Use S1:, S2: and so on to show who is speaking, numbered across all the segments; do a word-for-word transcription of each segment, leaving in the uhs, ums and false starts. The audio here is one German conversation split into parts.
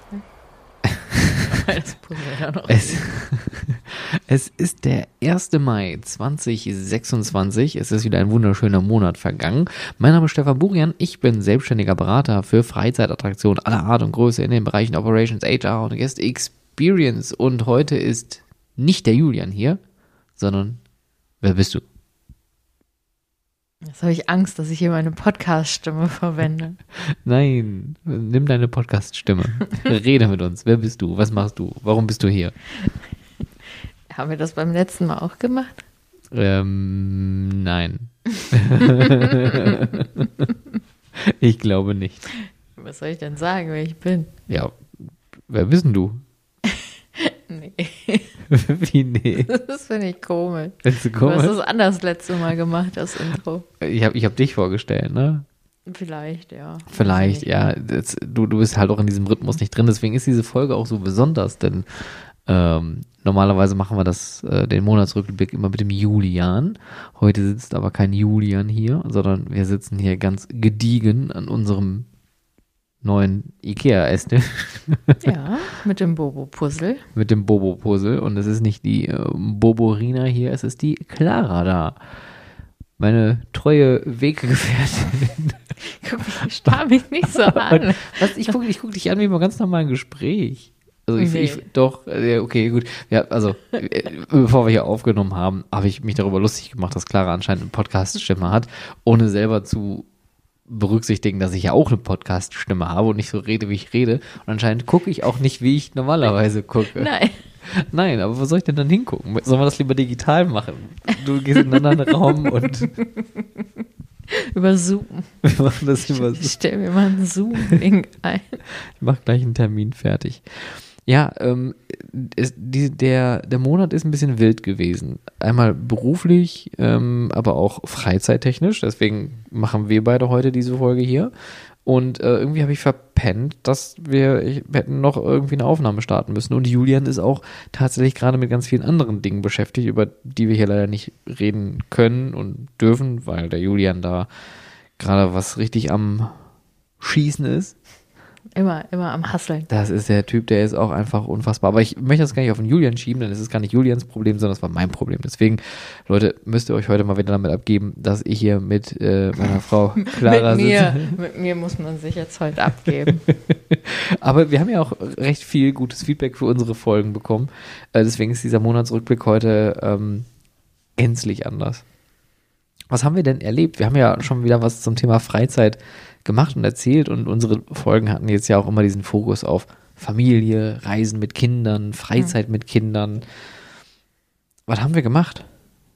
S1: Das Puzzle ja noch
S2: es, es ist der erste Mai zweitausendsechsundzwanzig. Es ist wieder ein wunderschöner Monat vergangen. Mein Name ist Stefan Burian. Ich bin selbstständiger Berater für Freizeitattraktionen aller Art und Größe in den Bereichen Operations, H R und Guest Experience. Und heute ist nicht der Julian hier, sondern wer bist du?
S1: Jetzt habe ich Angst, dass ich hier meine Podcast-Stimme verwende.
S2: Nein, nimm deine Podcast-Stimme. Rede mit uns. Wer bist du? Was machst du? Warum bist du hier?
S1: Haben wir das beim letzten Mal auch gemacht?
S2: Ähm, nein. Ich glaube nicht.
S1: Was soll ich denn sagen, wer ich bin?
S2: Ja, wer bist denn du?
S1: Nee.
S2: Wie nee?
S1: Das finde ich komisch.
S2: Findest du
S1: Du
S2: komisch?
S1: hast es anders letzte Mal gemacht, das Intro.
S2: Ich habe ich hab dich vorgestellt, ne?
S1: Vielleicht, ja.
S2: Vielleicht,
S1: Weiß ich
S2: ja. Das, du, du bist halt auch in diesem Rhythmus nicht drin. Deswegen ist diese Folge auch so besonders, denn ähm, normalerweise machen wir das, äh, den Monatsrückblick immer mit dem Julian. Heute sitzt aber kein Julian hier, sondern wir sitzen hier ganz gediegen an unserem neuen Ikea-Esstisch.
S1: nicht. Ja, mit dem Bobo-Puzzle.
S2: Mit dem Bobo-Puzzle. Und es ist nicht die äh, Boborina hier, es ist die Clara da. Meine treue Weggefährtin.
S1: Guck, ich starr mich nicht so an.
S2: Was, ich gucke ich guck dich an wie im ganz normalen Gespräch. Also ich,
S1: Nee.
S2: ich doch, äh, okay, gut. Ja, also, äh, bevor wir hier aufgenommen haben, habe ich mich darüber lustig gemacht, dass Clara anscheinend eine Podcast-Stimme hat, ohne selber zu berücksichtigen, dass ich ja auch eine Podcast-Stimme habe und nicht so rede, wie ich rede. Und anscheinend gucke ich auch nicht, wie ich normalerweise gucke.
S1: Nein.
S2: Nein, aber wo soll ich denn dann hingucken? Sollen wir das lieber digital machen? Du gehst in einen anderen Raum und
S1: Über Zoom.
S2: wir machen das über
S1: Ich stell mir mal einen Zoom-Link ein.
S2: Ich mache gleich einen Termin fertig. Ja, ähm, es, die, der, der Monat ist ein bisschen wild gewesen. Einmal beruflich, ähm, aber auch freizeittechnisch. Deswegen machen wir beide heute diese Folge hier. Und äh, irgendwie habe ich verpennt, dass wir ich, hätten noch irgendwie eine Aufnahme starten müssen. Und Julian ist auch tatsächlich gerade mit ganz vielen anderen Dingen beschäftigt, über die wir hier leider nicht reden können und dürfen, weil der Julian da gerade was richtig am Schießen ist.
S1: Immer, immer am Hasseln.
S2: Das ist der Typ, der ist auch einfach unfassbar. Aber ich möchte das gar nicht auf den Julian schieben, denn es ist gar nicht Julians Problem, sondern es war mein Problem. Deswegen, Leute, müsst ihr euch heute mal wieder damit abgeben, dass ich hier mit äh, meiner Frau Clara
S1: mit, mir,
S2: sitze.
S1: mit mir muss man sich jetzt heute abgeben.
S2: Aber wir haben ja auch recht viel gutes Feedback für unsere Folgen bekommen. Äh, deswegen ist dieser Monatsrückblick heute ähm, gänzlich anders. Was haben wir denn erlebt? Wir haben ja schon wieder was zum Thema Freizeit gemacht und erzählt und unsere Folgen hatten jetzt ja auch immer diesen Fokus auf Familie, Reisen mit Kindern, Freizeit mit Kindern. Was haben wir gemacht?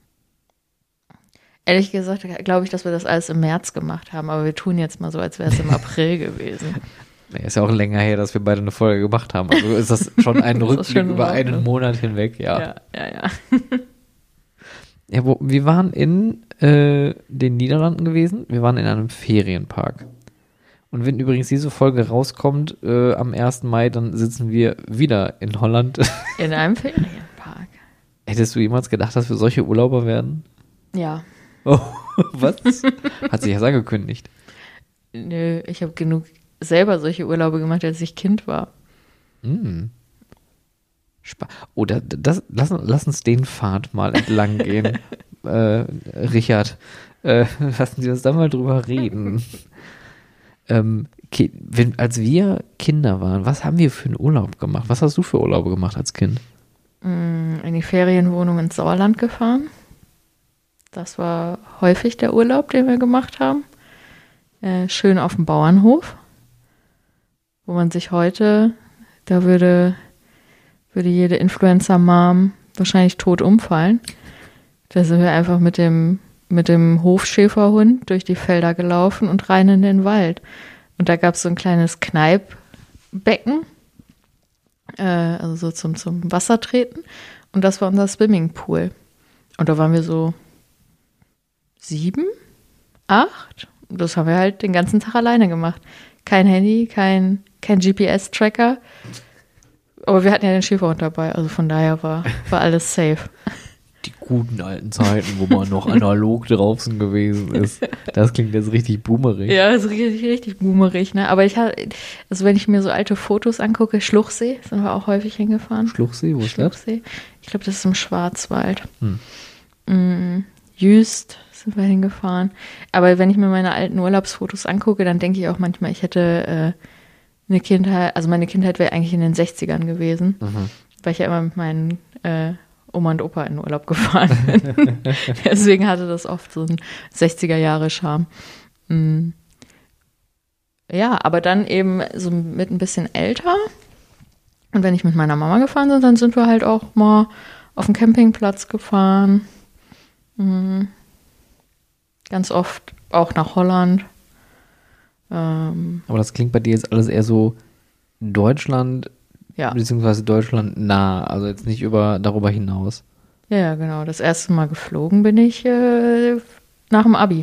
S1: Ehrlich gesagt glaube ich, dass wir das alles im März gemacht haben, aber wir tun jetzt mal so, als wäre es im April gewesen.
S2: Nee, ist ja auch länger her, dass wir beide eine Folge gemacht haben. Also ist das schon ein
S1: Das ist
S2: Rückblick
S1: schon
S2: über
S1: in
S2: einen
S1: Ordnung.
S2: Monat hinweg, ja.
S1: Ja, ja, ja.
S2: Ja, wo, wir waren in äh, den Niederlanden gewesen. Wir waren in einem Ferienpark. Und wenn übrigens diese Folge rauskommt äh, am ersten Mai, dann sitzen wir wieder in Holland.
S1: In einem Ferienpark.
S2: Hättest du jemals gedacht, dass wir solche Urlauber werden?
S1: Ja.
S2: Oh, was? Hat sich das angekündigt.
S1: Nö, ich habe genug selber solche Urlaube gemacht, als ich Kind war.
S2: Hm. Spa- Oder das, lass, lass uns den Pfad mal entlang gehen. äh, Richard, äh, lassen Sie uns da mal drüber reden. ähm, Ki- wenn, als wir Kinder waren, was haben wir für einen Urlaub gemacht? Was hast du für Urlaube gemacht als Kind?
S1: In die Ferienwohnung ins Sauerland gefahren. Das war häufig der Urlaub, den wir gemacht haben. Äh, schön auf dem Bauernhof, wo man sich heute, da würde, würde jede Influencer-Mom wahrscheinlich tot umfallen. Da sind wir einfach mit dem, mit dem Hofschäferhund durch die Felder gelaufen und rein in den Wald. Und da gab es so ein kleines Kneippbecken, äh, also so zum, zum Wassertreten. Und das war unser Swimmingpool. Und da waren wir so sieben, acht. Das haben wir halt den ganzen Tag alleine gemacht. Kein Handy, kein, kein G P S-Tracker. Aber wir hatten ja den Schäferhund dabei, also von daher war, war alles safe.
S2: Die guten alten Zeiten, wo man noch analog draußen gewesen ist. Das klingt jetzt richtig boomerig.
S1: Ja, das ist richtig, richtig boomerig, ne? Aber ich habe, also wenn ich mir so alte Fotos angucke, Schluchsee, sind wir auch häufig hingefahren.
S2: Schluchsee, wo ist das?
S1: Schluchsee. Ich glaube, das ist im Schwarzwald.
S2: Hm.
S1: Mm, Jüst sind wir hingefahren. Aber wenn ich mir meine alten Urlaubsfotos angucke, dann denke ich auch manchmal, ich hätte äh, eine Kindheit, also meine Kindheit wäre eigentlich in den sechzigern gewesen,
S2: Mhm.
S1: weil ich ja immer mit meinen äh, Oma und Opa in den Urlaub gefahren bin. Deswegen hatte das oft so einen sechziger-Jahre-Charme. Mm. Ja, aber dann eben so mit ein bisschen älter. Und wenn ich mit meiner Mama gefahren bin, dann sind wir halt auch mal auf den Campingplatz gefahren. Mm. Ganz oft auch nach Holland. Ähm,
S2: Aber das klingt bei dir jetzt alles eher so Deutschland,
S1: ja.
S2: beziehungsweise Deutschland nah, also jetzt nicht über darüber hinaus.
S1: ja, ja, genau. Das erste Mal geflogen bin ich äh, nach dem Abi.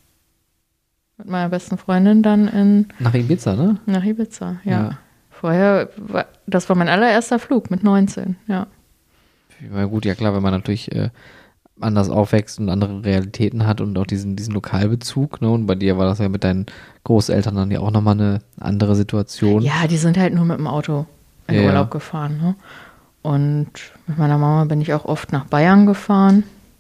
S1: Mit meiner besten Freundin dann in,
S2: Nach Ibiza, ne?
S1: nach Ibiza, ja.
S2: Ja.
S1: Vorher, war, das war mein allererster Flug mit neunzehn, ja.
S2: Ja gut, ja klar, wenn man natürlich äh, anders aufwächst und andere Realitäten hat und auch diesen, diesen Lokalbezug, ne? Und bei dir war das ja mit deinen Großeltern dann ja auch nochmal eine andere Situation.
S1: Ja, die sind halt nur mit dem Auto in
S2: Ja, ja.
S1: Urlaub gefahren. Ne? Und mit meiner Mama bin ich auch oft nach Bayern gefahren.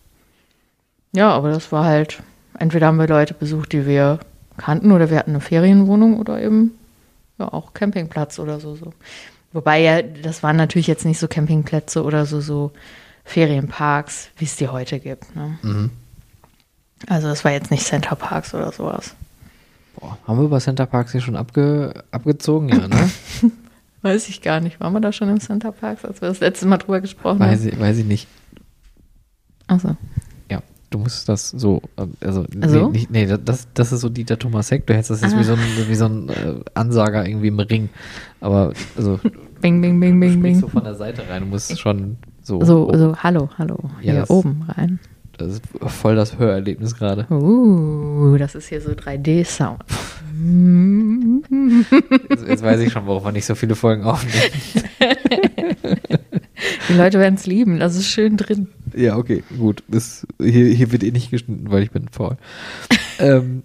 S1: Ja, aber das war halt, entweder haben wir Leute besucht, die wir kannten, oder wir hatten eine Ferienwohnung oder eben ja auch Campingplatz oder so. so. Wobei ja, das waren natürlich jetzt nicht so Campingplätze oder so, so Ferienparks, wie es die heute gibt. Ne?
S2: Mhm.
S1: Also das war jetzt nicht Center Parks oder sowas.
S2: Boah, haben wir über Center Parks hier schon abge, abgezogen? Ja, ne?
S1: Weiß ich gar nicht. Waren wir da schon im Center Parks, als wir das letzte Mal drüber gesprochen
S2: weiß,
S1: haben?
S2: ich, weiß ich nicht.
S1: Achso.
S2: Ja, du musst das so, äh, also,
S1: Also?
S2: nee, nicht, nee, das, das ist so Dieter Thomas Heck, du hättest das jetzt
S1: Ah.
S2: wie so ein, wie so ein äh, Ansager irgendwie im Ring. Aber, also,
S1: Bing, bing, bing,
S2: du
S1: bing,
S2: sprichst
S1: bing.
S2: so von der Seite rein, du musst schon so,
S1: So,
S2: oh,
S1: so, hallo, hallo.
S2: Ja,
S1: Hier
S2: das-
S1: oben rein.
S2: das ist voll das Hörerlebnis gerade.
S1: Uh, das ist hier so drei D-Sound.
S2: Jetzt, jetzt weiß ich schon, warum man nicht so viele Folgen aufnimmt.
S1: Die Leute werden es lieben, das ist schön drin.
S2: Ja, okay, gut. Das, hier, hier wird eh nicht geschnitten, weil ich bin faul. ähm,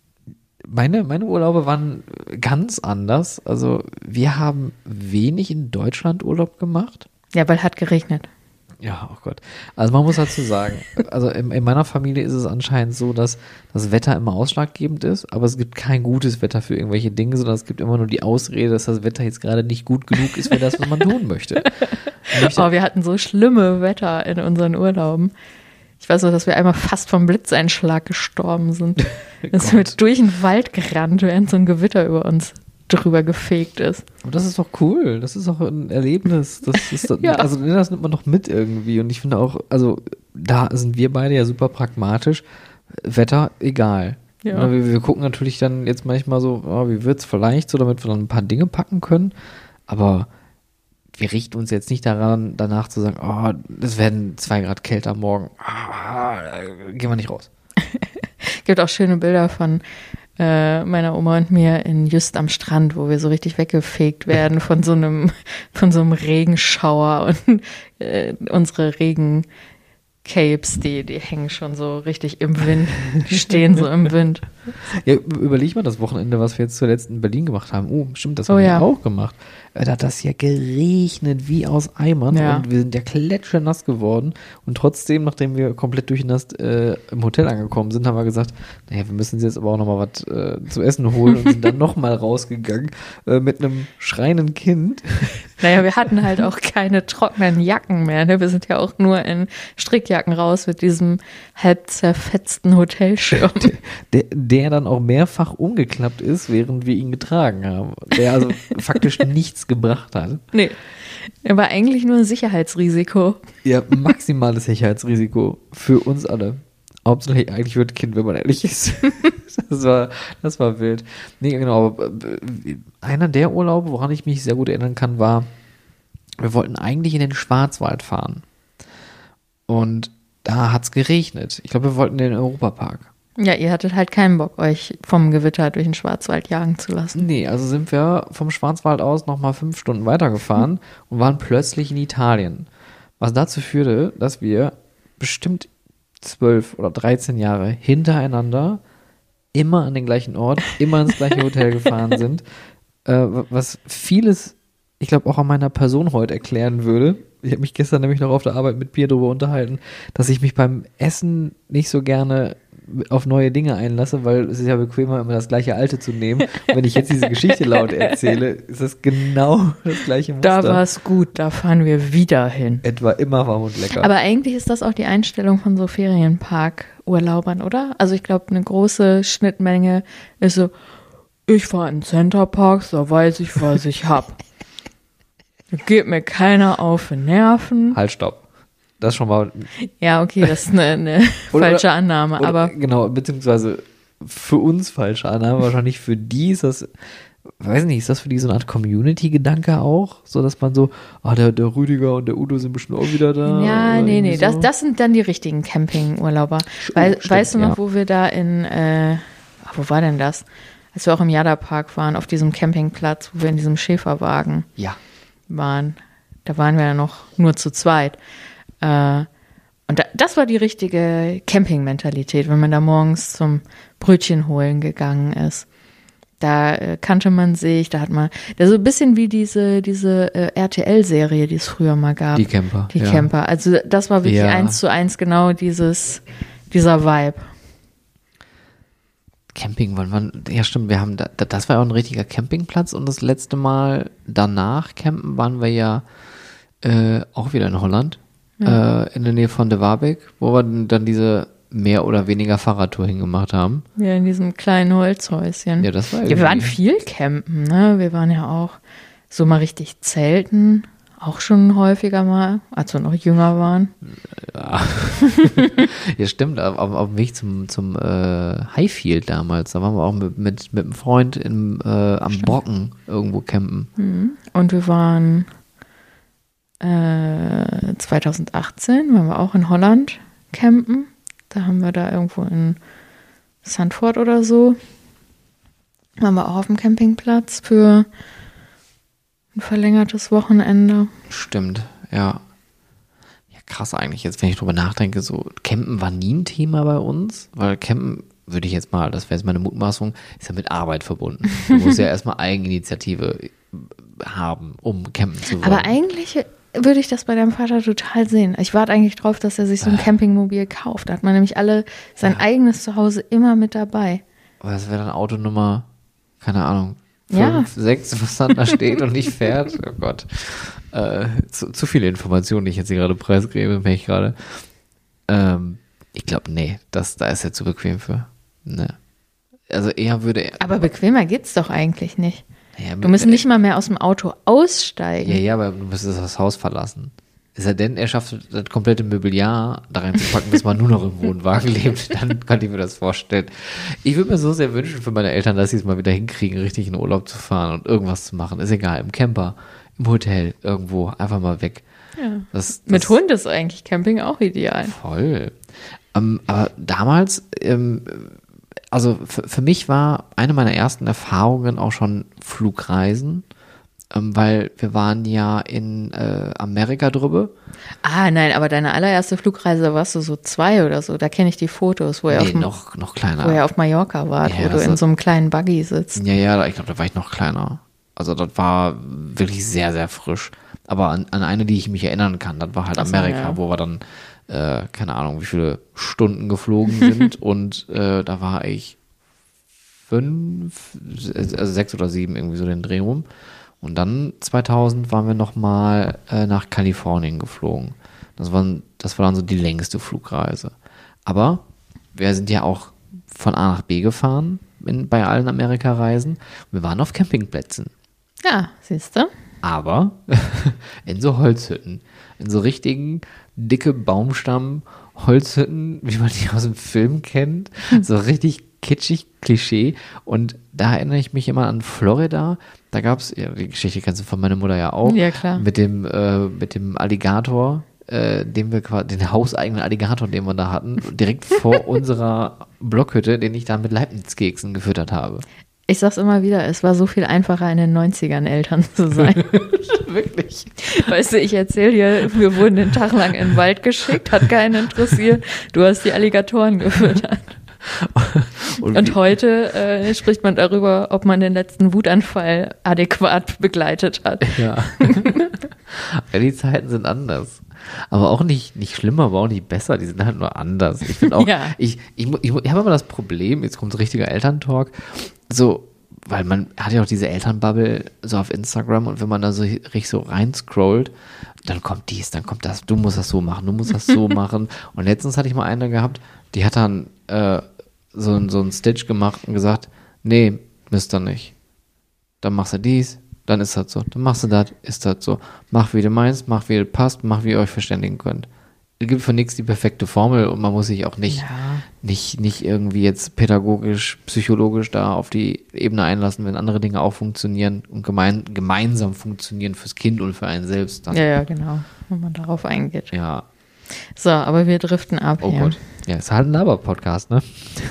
S2: meine, meine Urlaube waren ganz anders. Also wir haben wenig in Deutschland Urlaub gemacht.
S1: Ja, weil hat geregnet.
S2: Ja, oh Gott. Also man muss dazu sagen, also in, in meiner Familie ist es anscheinend so, dass das Wetter immer ausschlaggebend ist, aber es gibt kein gutes Wetter für irgendwelche Dinge, sondern es gibt immer nur die Ausrede, dass das Wetter jetzt gerade nicht gut genug ist für das, was man tun möchte. möchte
S1: Oh, wir hatten so schlimme Wetter in unseren Urlauben. Ich weiß noch, dass wir einmal fast vom Blitzeinschlag gestorben sind. Dass wir
S2: Gott.
S1: durch den Wald gerannt, während so ein Gewitter über uns drüber gefegt ist.
S2: Aber das ist doch cool. Das ist doch ein Erlebnis. Das ist doch,
S1: Ja.
S2: Also das nimmt man doch mit irgendwie. Und ich finde auch, also da sind wir beide ja super pragmatisch. Wetter, egal.
S1: Ja.
S2: Wir, wir gucken natürlich dann jetzt manchmal so, oh, wie wird's vielleicht, so damit wir dann ein paar Dinge packen können. Aber wir richten uns jetzt nicht daran, danach zu sagen, oh, es werden zwei Grad kälter morgen. Ah, gehen wir nicht raus.
S1: Gibt auch schöne Bilder von äh, meiner Oma und mir in Just am Strand, wo wir so richtig weggefegt werden von so einem, von so einem Regenschauer und äh, unsere Regencapes, die, die hängen schon so richtig im Wind, die stehen so im Wind.
S2: Ja, überleg mal das Wochenende, was wir jetzt zuletzt in Berlin gemacht haben. Oh, stimmt, das haben
S1: Oh
S2: wir
S1: ja.
S2: auch gemacht. Äh, Da hat das ja geregnet wie aus Eimern
S1: Ja.
S2: und wir sind ja klatschenass geworden. Und trotzdem, nachdem wir komplett durchnasst äh, im Hotel angekommen sind, haben wir gesagt, naja, wir müssen uns jetzt aber auch nochmal was äh, zu essen holen und sind dann nochmal rausgegangen äh, mit einem schreienden Kind.
S1: Naja, wir hatten halt auch keine trockenen Jacken mehr. Ne? Wir sind ja auch nur in Strickjacken raus mit diesem halb zerfetzten Hotelschirm.
S2: Der, der dann auch mehrfach umgeklappt ist, während wir ihn getragen haben. Der also faktisch nichts gebracht hat.
S1: Nee, er war eigentlich nur ein Sicherheitsrisiko.
S2: Ja, maximales Sicherheitsrisiko für uns alle. Hauptsächlich eigentlich für das Kind, wenn man ehrlich ist. Das war, das war wild. Nee, genau. aber, äh, Einer der Urlaube, woran ich mich sehr gut erinnern kann, war, wir wollten eigentlich in den Schwarzwald fahren. Und da hat's geregnet. Ich glaube, wir wollten in den Europapark.
S1: Ja, ihr hattet halt keinen Bock, euch vom Gewitter durch den Schwarzwald jagen zu lassen.
S2: Nee, also sind wir vom Schwarzwald aus nochmal fünf Stunden weitergefahren und waren plötzlich in Italien. Was dazu führte, dass wir bestimmt zwölf oder dreizehn Jahre hintereinander immer an den gleichen Ort, immer ins gleiche Hotel gefahren sind, äh, was vieles, ich glaube, auch an meiner Person heute erklären würde. Ich habe mich gestern nämlich noch auf der Arbeit mit Pia darüber unterhalten, dass ich mich beim Essen nicht so gerne auf neue Dinge einlasse, weil es ist ja bequemer, immer das gleiche Alte zu nehmen. Und wenn ich jetzt diese Geschichte laut erzähle, ist das genau das gleiche Muster.
S1: Da war es gut, da fahren wir wieder hin.
S2: Etwa immer warm und lecker.
S1: Aber eigentlich ist das auch die Einstellung von so Ferienpark-Urlaubern, oder? Also ich glaube, eine große Schnittmenge ist so, ich fahre in Centerparks, da weiß ich, was ich hab. Da geht mir keiner auf den Nerven.
S2: Halt, stopp. Das schon mal.
S1: Ja, okay, das ist eine, eine
S2: oder,
S1: falsche Annahme,
S2: oder,
S1: aber.
S2: Genau, beziehungsweise für uns falsche Annahme, wahrscheinlich für die ist das, weiß nicht, ist das für die so eine Art Community-Gedanke auch? So, dass man so, ah, der, der Rüdiger und der Udo sind bestimmt auch wieder da.
S1: Ja, nee, nee,
S2: so.
S1: das, das sind dann die richtigen Campingurlauber. Weil,
S2: stimmt,
S1: weißt du noch,
S2: ja.
S1: wo wir da in, äh, wo war denn das? Als wir auch im Jada-Park waren, auf diesem Campingplatz, wo wir in diesem Schäferwagen
S2: Ja.
S1: waren. Da waren wir ja noch nur zu zweit. Äh, und da, das war die richtige Camping-Mentalität, wenn man da morgens zum Brötchen holen gegangen ist. Da äh, kannte man sich, da hat man, da so ein bisschen wie diese, diese äh, R T L-Serie, die es früher mal gab.
S2: Die Camper.
S1: Die
S2: ja.
S1: Camper. Also das war wirklich
S2: Ja.
S1: eins zu eins genau dieses, dieser Vibe.
S2: Camping, wann, wann, ja stimmt, wir haben, da, das war ja auch ein richtiger Campingplatz und das letzte Mal danach campen waren wir ja äh, auch wieder in Holland, ja. äh, in der Nähe von de Warbeck, wo wir dann diese mehr oder weniger Fahrradtour hingemacht haben.
S1: Ja, in diesem kleinen Holzhäuschen.
S2: Ja, das war
S1: ja, wir waren viel campen, ne? Wir waren ja auch so mal richtig zelten, auch schon häufiger mal, als wir noch jünger waren.
S2: Ja, ja stimmt, auf, auf dem Weg zum, zum äh, Highfield damals, da waren wir auch mit, mit, mit einem Freund im, äh, am stimmt. Brocken irgendwo campen.
S1: Und wir waren äh, zwanzig achtzehn, waren wir auch in Holland campen. Da haben wir da irgendwo in Sandford oder so, waren wir auch auf dem Campingplatz für ein verlängertes Wochenende.
S2: Stimmt, ja. Ja, krass eigentlich, jetzt wenn ich drüber nachdenke, so Campen war nie ein Thema bei uns, weil Campen, würde ich jetzt mal, das wäre jetzt meine Mutmaßung, ist ja mit Arbeit verbunden. Du musst ja erstmal Eigeninitiative haben, um campen zu wollen.
S1: Aber eigentlich würde ich das bei deinem Vater total sehen. Ich warte eigentlich drauf, dass er sich so ein Campingmobil kauft. Da hat man nämlich alle sein ja. eigenes Zuhause immer mit dabei.
S2: Aber das wäre dann Autonummer, keine Ahnung, fünf,
S1: ja.
S2: sechs, was dann da steht und nicht fährt. Oh Gott. Äh, zu, zu viele Informationen, die ich jetzt hier gerade preisgebe, merke ich gerade. Ähm, ich glaube, nee, das, da ist er zu bequem für. Ne. Also eher würde er.
S1: Aber bequemer geht's doch eigentlich nicht.
S2: Ja,
S1: du musst nicht mal mehr aus dem Auto aussteigen.
S2: Ja, ja, aber du müsstest das Haus verlassen. Ist er denn, er schafft das komplette Mobiliar da reinzupacken, bis man nur noch im Wohnwagen lebt, dann kann ich mir das vorstellen. Ich würde mir so sehr wünschen für meine Eltern, dass sie es mal wieder hinkriegen, richtig in Urlaub zu fahren und irgendwas zu machen. Ist egal, im Camper, im Hotel, irgendwo, einfach mal weg.
S1: Ja.
S2: Das, das
S1: Mit Hund ist eigentlich Camping auch ideal.
S2: Voll. Ähm, aber damals, ähm, also für, für mich war eine meiner ersten Erfahrungen auch schon Flugreisen, ähm, weil wir waren ja in äh, Amerika drüber.
S1: Ah, nein, aber deine allererste Flugreise warst du so zwei oder so. Da kenne ich die Fotos, wo ihr,
S2: Nee,
S1: auf,
S2: noch, noch kleiner.
S1: wo ihr auf Mallorca wart,
S2: Ja,
S1: wo du
S2: das
S1: in
S2: ist-
S1: so einem kleinen Buggy sitzt.
S2: Ja, ja, ich glaube, da war ich noch kleiner. Also das war wirklich sehr, sehr frisch. Aber an, an eine, die ich mich erinnern kann, das war halt
S1: Ach so,
S2: Amerika,
S1: ja.
S2: wo wir dann, äh, keine Ahnung, wie viele Stunden geflogen sind. Und äh, da war ich fünf, also sechs oder sieben, irgendwie so den Dreh rum. Und dann zweitausend waren wir nochmal äh, nach Kalifornien geflogen. Das war, das war dann so die längste Flugreise. Aber wir sind ja auch von A nach B gefahren in, bei allen Amerika-Reisen. Wir waren auf Campingplätzen.
S1: Ja, siehst du?
S2: Aber in so Holzhütten. In so richtigen dicke Baumstamm-Holzhütten, wie man die aus dem Film kennt. So richtig kitschig, Klischee. Und da erinnere ich mich immer an Florida. Da gab es, ja, die Geschichte kennst du von meiner Mutter ja auch.
S1: Ja, klar.
S2: Mit dem, äh, mit dem Alligator, äh, den wir quasi, den hauseigenen Alligator, den wir da hatten, direkt vor unserer Blockhütte, den ich da mit Leibniz-Keksen gefüttert habe.
S1: Ich sag's immer wieder, es war so viel einfacher in den neunzigern Eltern zu sein.
S2: Wirklich.
S1: Weißt du, ich erzähle hier, wir wurden den Tag lang in den Wald geschickt, hat keinen interessiert. Du hast die Alligatoren gefüttert. Und, Und heute äh, spricht man darüber, ob man den letzten Wutanfall adäquat begleitet hat.
S2: Ja. Ja, die Zeiten sind anders. Aber auch nicht, nicht schlimmer, aber auch nicht besser. Die sind halt nur anders. Ich finde auch,
S1: Ja.
S2: ich, ich, ich, ich habe immer das Problem, jetzt kommt so richtiger Elterntalk, so, weil man hat ja auch diese Elternbubble so auf Instagram und wenn man da so richtig so reinscrollt, dann kommt dies, dann kommt das, du musst das so machen, du musst das so machen. Und letztens hatte ich mal eine gehabt, die hat dann äh, so, so einen Stitch gemacht und gesagt, nee, müsst ihr nicht. Dann machst du dies, dann ist das so. Dann machst du das, ist das so. Mach, wie du meinst, mach, wie du passt, mach, wie ihr euch verständigen könnt. Es gibt für nichts die perfekte Formel und man muss sich auch nicht,
S1: Ja.
S2: nicht, nicht irgendwie jetzt pädagogisch, psychologisch da auf die Ebene einlassen, wenn andere Dinge auch funktionieren und gemein, gemeinsam funktionieren fürs Kind und für einen selbst. Dann,
S1: Ja, ja, genau, wenn man darauf eingeht.
S2: ja.
S1: So, aber wir driften ab
S2: Oh
S1: hier.
S2: Gott. Ja, ist halt ein Laber-Podcast, ne?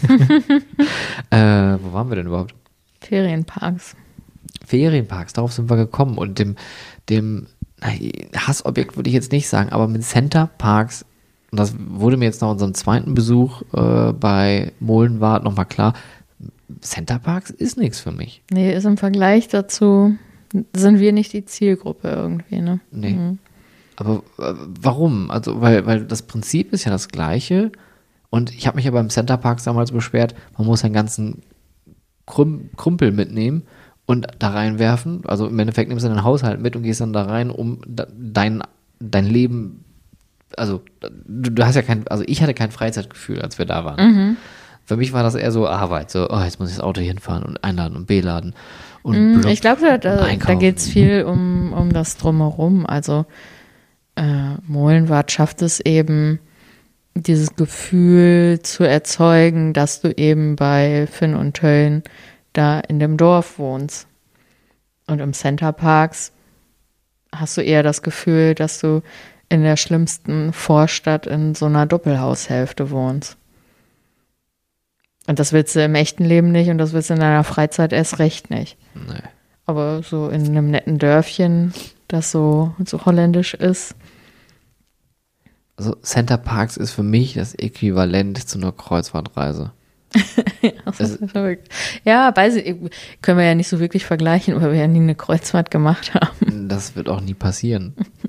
S2: äh, wo waren wir denn überhaupt?
S1: Ferienparks.
S2: Ferienparks, darauf sind wir gekommen und dem, dem na, Hassobjekt würde ich jetzt nicht sagen, aber mit Centerparks, und das wurde mir jetzt nach unserem zweiten Besuch äh, bei Molenwart nochmal klar, Centerparks ist nichts für mich.
S1: Nee, ist im Vergleich dazu, sind wir nicht die Zielgruppe irgendwie, ne?
S2: Nee.
S1: Mhm.
S2: Aber äh, warum? Also, weil, weil das Prinzip ist ja das gleiche und ich habe mich ja beim Centerparks damals beschwert, man muss einen ganzen Krüm Krümpel mitnehmen und da reinwerfen. Also im Endeffekt nimmst du deinen Haushalt mit und gehst dann da rein, um da, dein, dein Leben, also du, du hast ja kein, also ich hatte kein Freizeitgefühl, als wir da waren.
S1: Mhm.
S2: Für mich war das eher so Arbeit, so, oh, jetzt muss ich das Auto hinfahren und einladen und beladen. Und
S1: Mhm,
S2: blub
S1: ich glaube, da, da,
S2: und
S1: da
S2: einkaufen.
S1: geht es viel um, um das Drumherum. Also äh, Molenwart schafft es eben, dieses Gefühl zu erzeugen, dass du eben bei Finn und Töllen da in dem Dorf wohnst. Und im Centerparks hast du eher das Gefühl, dass du in der schlimmsten Vorstadt in so einer Doppelhaushälfte wohnst. Und das willst du im echten Leben nicht und das willst du in deiner Freizeit erst recht nicht.
S2: Nee.
S1: Aber so in einem netten Dörfchen, das so, so holländisch ist.
S2: Also Centerparks ist für mich das Äquivalent zu einer Kreuzfahrtreise.
S1: Ja, das
S2: Also-
S1: ist verrückt. Ja, weiß ich, können wir ja nicht so wirklich vergleichen, weil wir ja nie eine Kreuzfahrt gemacht haben.
S2: Das wird auch nie passieren.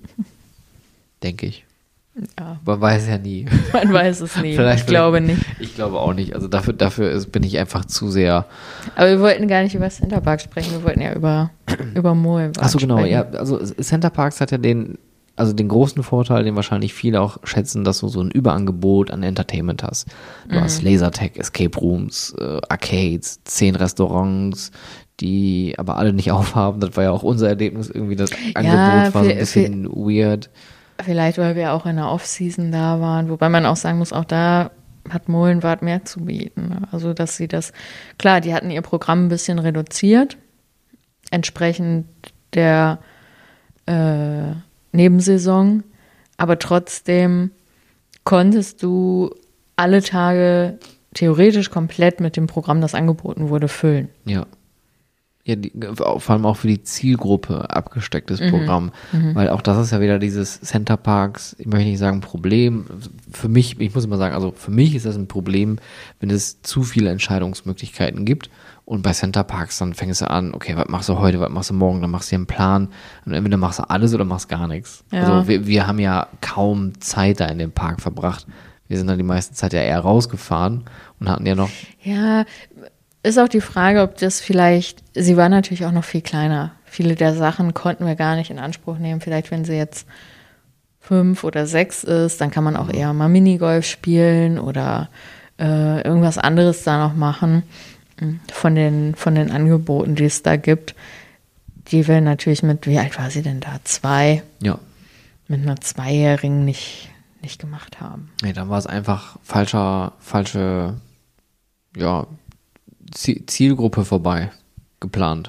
S2: Denke ich.
S1: Ja,
S2: Man weiß ja nie.
S1: man weiß es nie.
S2: Vielleicht-
S1: ich glaube nicht.
S2: Ich glaube auch nicht. Also dafür, dafür ist, bin ich einfach zu sehr.
S1: Aber wir wollten gar nicht über Centerparks sprechen, wir wollten ja über, über Molenwart
S2: Achso, genau.
S1: sprechen.
S2: Ja, also Centerparks hat ja den, also den großen Vorteil, den wahrscheinlich viele auch schätzen, dass du so ein Überangebot an Entertainment hast. Du hast Lasertag, Escape Rooms, äh, Arcades, zehn Restaurants, die aber alle nicht aufhaben. Das war ja auch unser Erlebnis irgendwie. Das Angebot war so ein
S1: für-
S2: bisschen weird.
S1: Vielleicht, weil wir auch in der Off-Season da waren, wobei man auch sagen muss, auch da hat Molenwart mehr zu bieten. Ne? Also, dass sie das, klar, die hatten ihr Programm ein bisschen reduziert, entsprechend der äh, Nebensaison, aber trotzdem konntest du alle Tage theoretisch komplett mit dem Programm, das angeboten wurde, füllen.
S2: Ja. Ja, die, vor allem auch für die Zielgruppe abgestecktes Programm, weil auch das ist ja wieder dieses Centerparks, ich möchte nicht sagen Problem, für mich, ich muss immer sagen, also für mich ist das ein Problem, wenn es zu viele Entscheidungsmöglichkeiten gibt und bei Centerparks dann fängst du an, okay, was machst du heute, was machst du morgen, dann machst du dir einen Plan und entweder machst du alles oder machst gar nichts.
S1: Ja.
S2: Also wir, wir haben ja kaum Zeit da in dem Park verbracht. Wir sind dann die meiste Zeit ja eher rausgefahren und hatten ja noch
S1: Ja, ist auch die Frage, ob das vielleicht, sie war natürlich auch noch viel kleiner. Viele der Sachen konnten wir gar nicht in Anspruch nehmen. Vielleicht, wenn sie jetzt fünf oder sechs ist, dann kann man auch eher mal Minigolf spielen oder äh, irgendwas anderes da noch machen. Von den, von den Angeboten, die es da gibt, die wir natürlich mit, wie alt war sie denn da? Zwei,
S2: ja,
S1: mit einer Zweijährigen nicht, nicht gemacht haben.
S2: nee, dann war es einfach falscher, falsche, ja, Zielgruppe vorbei geplant.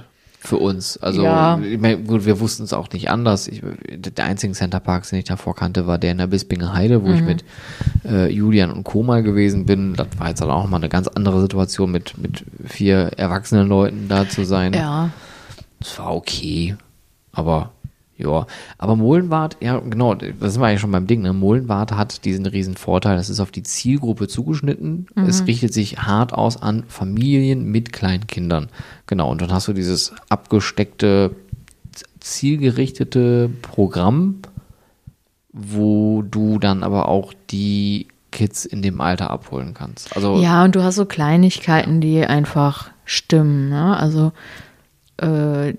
S2: für uns. Also
S1: Ja.
S2: ich mein, gut, wir wussten es auch nicht anders. Ich, der einzige Centerpark, den ich davor kannte, war der in der Bispinger Heide, wo mhm. ich mit äh, Julian und Co. mal gewesen bin. Das war jetzt halt auch mal eine ganz andere Situation, mit, mit vier erwachsenen Leuten da zu sein.
S1: Ja.
S2: Das war okay, aber ja, aber Molenwart, ja genau, das sind wir eigentlich schon beim Ding, ne? Molenwart hat diesen riesen Vorteil, es ist auf die Zielgruppe zugeschnitten, mhm. es richtet sich hart aus an Familien mit kleinen Kindern, genau, und dann hast du dieses abgesteckte, zielgerichtete Programm, wo du dann aber auch die Kids in dem Alter abholen kannst. Also
S1: ja, und du hast so Kleinigkeiten, die einfach stimmen, ne? Also äh,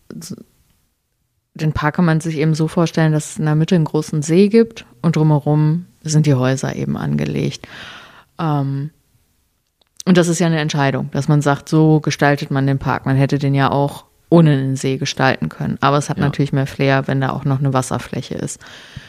S1: den Park kann man sich eben so vorstellen, dass es in der Mitte einen großen See gibt und drumherum sind die Häuser eben angelegt. Ähm, und das ist ja eine Entscheidung, dass man sagt, so gestaltet man den Park. Man hätte den ja auch ohne den See gestalten können. Aber es hat ja. natürlich mehr Flair, wenn da auch noch eine Wasserfläche ist.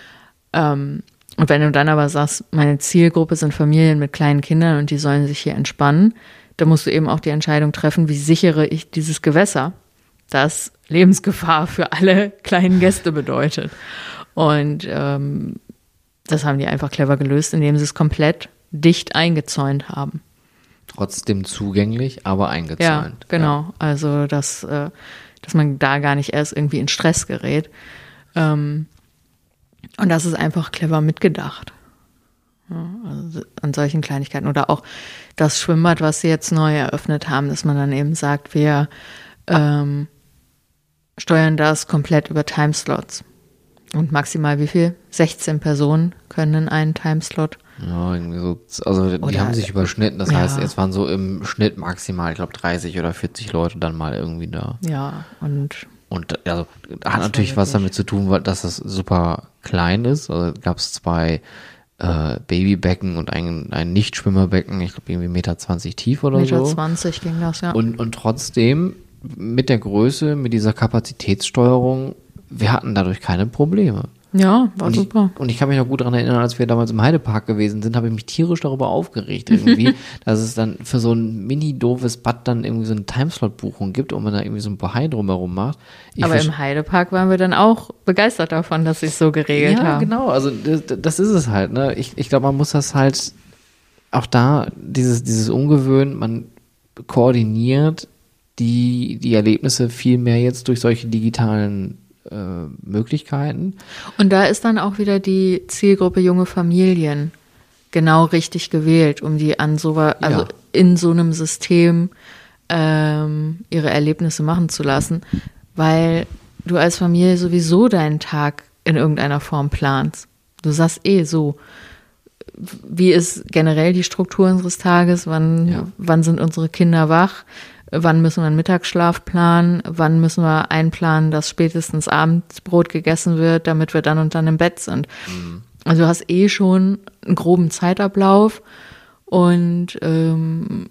S1: Ähm, und wenn du dann aber sagst, meine Zielgruppe sind Familien mit kleinen Kindern und die sollen sich hier entspannen, dann musst du eben auch die Entscheidung treffen, wie sichere ich dieses Gewässer, das Lebensgefahr für alle kleinen Gäste bedeutet. Und ähm, das haben die einfach clever gelöst, indem sie es komplett dicht eingezäunt haben.
S2: Trotzdem zugänglich, aber eingezäunt.
S1: Ja, genau. Ja. Also, dass, äh, dass man da gar nicht erst irgendwie in Stress gerät. Ähm, und das ist einfach clever mitgedacht. Ja, also an solchen Kleinigkeiten. Oder auch das Schwimmbad, was sie jetzt neu eröffnet haben, dass man dann eben sagt, wir ähm, steuern das komplett über Timeslots. Und maximal wie viel? sechzehn Personen können in einen Timeslot.
S2: Ja, irgendwie so, also die oder, haben sich überschnitten, das ja. heißt, jetzt waren so im Schnitt maximal, ich glaube, dreißig oder vierzig Leute dann mal irgendwie da.
S1: Ja, und
S2: Und also hat natürlich was damit zu tun, dass das super klein ist. Also gab es zwei äh, Babybecken und ein, ein Nichtschwimmerbecken, ich glaube irgendwie eins Komma zwanzig Meter tief oder
S1: Meter
S2: so.
S1: Meter zwanzig ging das, ja.
S2: Und, und trotzdem mit der Größe, mit dieser Kapazitätssteuerung, wir hatten dadurch keine Probleme.
S1: Ja, war
S2: und
S1: super.
S2: Ich, und ich kann mich noch gut daran erinnern, als wir damals im Heidepark gewesen sind, habe ich mich tierisch darüber aufgeregt irgendwie, dass es dann für so ein mini-doofes Bad dann irgendwie so eine Timeslot-Buchung gibt und man da irgendwie so ein Bohai drumherum macht. Ich
S1: Aber im Heidepark waren wir dann auch begeistert davon, dass sie es so geregelt
S2: ja,
S1: haben.
S2: Ja, genau, also das, das ist es halt. Ne? Ich, ich glaube, man muss das halt auch da, dieses, dieses Ungewöhnen, man koordiniert die, die Erlebnisse viel mehr jetzt durch solche digitalen Äh, Möglichkeiten.
S1: Und da ist dann auch wieder die Zielgruppe junge Familien genau richtig gewählt, um die an so, also ja. in so einem System ähm, ihre Erlebnisse machen zu lassen, weil du als Familie sowieso deinen Tag in irgendeiner Form planst. Du sagst eh so, wie ist generell die Struktur unseres Tages, wann, ja. wann sind unsere Kinder wach, wann müssen wir einen Mittagsschlaf planen, wann müssen wir einplanen, dass spätestens Abendbrot gegessen wird, damit wir dann und dann im Bett sind. Mhm. Also du hast eh schon einen groben Zeitablauf und ähm,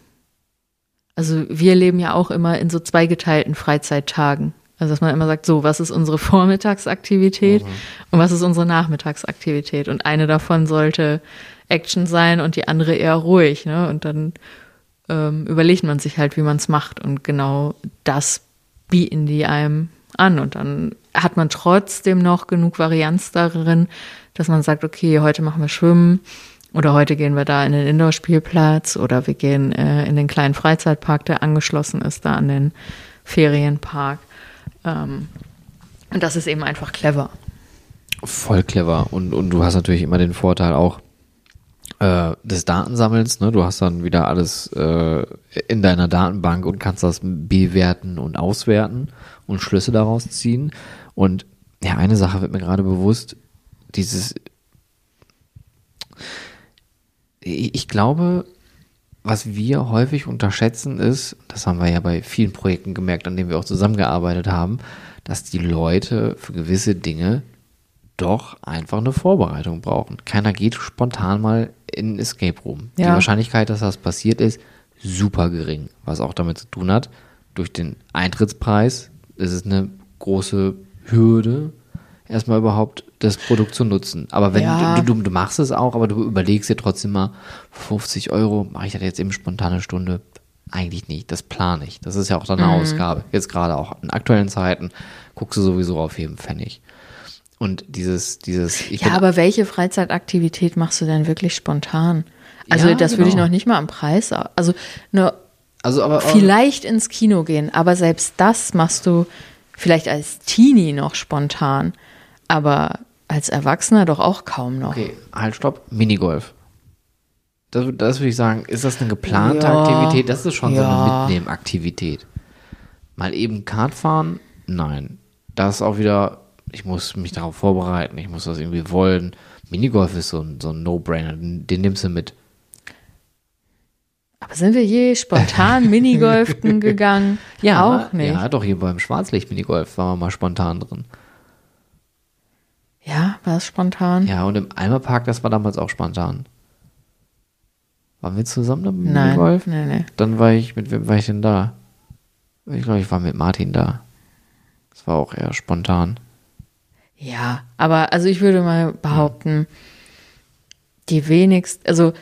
S1: also wir leben ja auch immer in so zweigeteilten Freizeittagen. Also dass man immer sagt, so, was ist unsere Vormittagsaktivität mhm. und was ist unsere Nachmittagsaktivität? Und eine davon sollte Action sein und die andere eher ruhig, ne? Und dann ähm, überlegt man sich halt, wie man es macht. Und genau das bieten die einem an. Und dann hat man trotzdem noch genug Varianz darin, dass man sagt, okay, heute machen wir Schwimmen oder heute gehen wir da in den Indoor-Spielplatz oder wir gehen äh, in den kleinen Freizeitpark, der angeschlossen ist, da an den Ferienpark. Ähm, und das ist eben einfach clever.
S2: Voll clever. Und, und du hast natürlich immer den Vorteil auch äh, des Datensammelns. Ne? Du hast dann wieder alles äh, in deiner Datenbank und kannst das bewerten und auswerten und Schlüsse daraus ziehen. Und ja, eine Sache wird mir gerade bewusst, dieses ich glaube, was wir häufig unterschätzen ist, das haben wir ja bei vielen Projekten gemerkt, an denen wir auch zusammengearbeitet haben, dass die Leute für gewisse Dinge doch einfach eine Vorbereitung brauchen. Keiner geht spontan mal in ein Escape Room. Ja. Die Wahrscheinlichkeit, dass das passiert ist, super gering. Was auch damit zu tun hat, durch den Eintrittspreis ist es eine große Hürde, erstmal überhaupt das Produkt zu nutzen. Aber wenn ja. du, du, du machst es auch, aber du überlegst dir trotzdem mal, fünfzig Euro, mache ich das jetzt eben spontane Stunde? eigentlich nicht. Das plane ich. Das ist ja auch dann eine
S1: Mhm.
S2: Ausgabe. Jetzt gerade auch in aktuellen Zeiten guckst du sowieso auf jeden Pfennig. Und dieses, dieses, ich
S1: Ja,
S2: bin,
S1: aber welche Freizeitaktivität machst du denn wirklich spontan? Also
S2: Ja,
S1: das würde ich
S2: genau.
S1: noch nicht mal am Preis, au- also nur
S2: also aber, aber
S1: vielleicht ins Kino gehen, aber selbst das machst du vielleicht als Teenie noch spontan, aber als Erwachsener doch auch kaum noch.
S2: okay, halt, stopp, Minigolf. Das, das würde ich sagen, ist das eine geplante
S1: Ja,
S2: Aktivität? Das ist schon so eine
S1: ja.
S2: Mitnehmaktivität. Mal eben Kart fahren? Nein. Das ist auch wieder, ich muss mich darauf vorbereiten, ich muss das irgendwie wollen. Minigolf ist so ein, so ein No-Brainer, den, den nimmst du mit.
S1: Aber sind wir je spontan Minigolfen gegangen? Auch nicht.
S2: Ja, doch hier beim Schwarzlicht-Minigolf waren wir mal spontan drin.
S1: Ja, war es spontan?
S2: Ja, und im Eimerpark, das war damals auch spontan. Waren wir zusammen im
S1: Nein,
S2: Minigolf?
S1: nee, nee.
S2: Dann war ich, mit wem war ich denn da? Ich glaube, ich war mit Martin da. Das war auch eher spontan.
S1: Ja, aber also ich würde mal behaupten, die wenigsten, also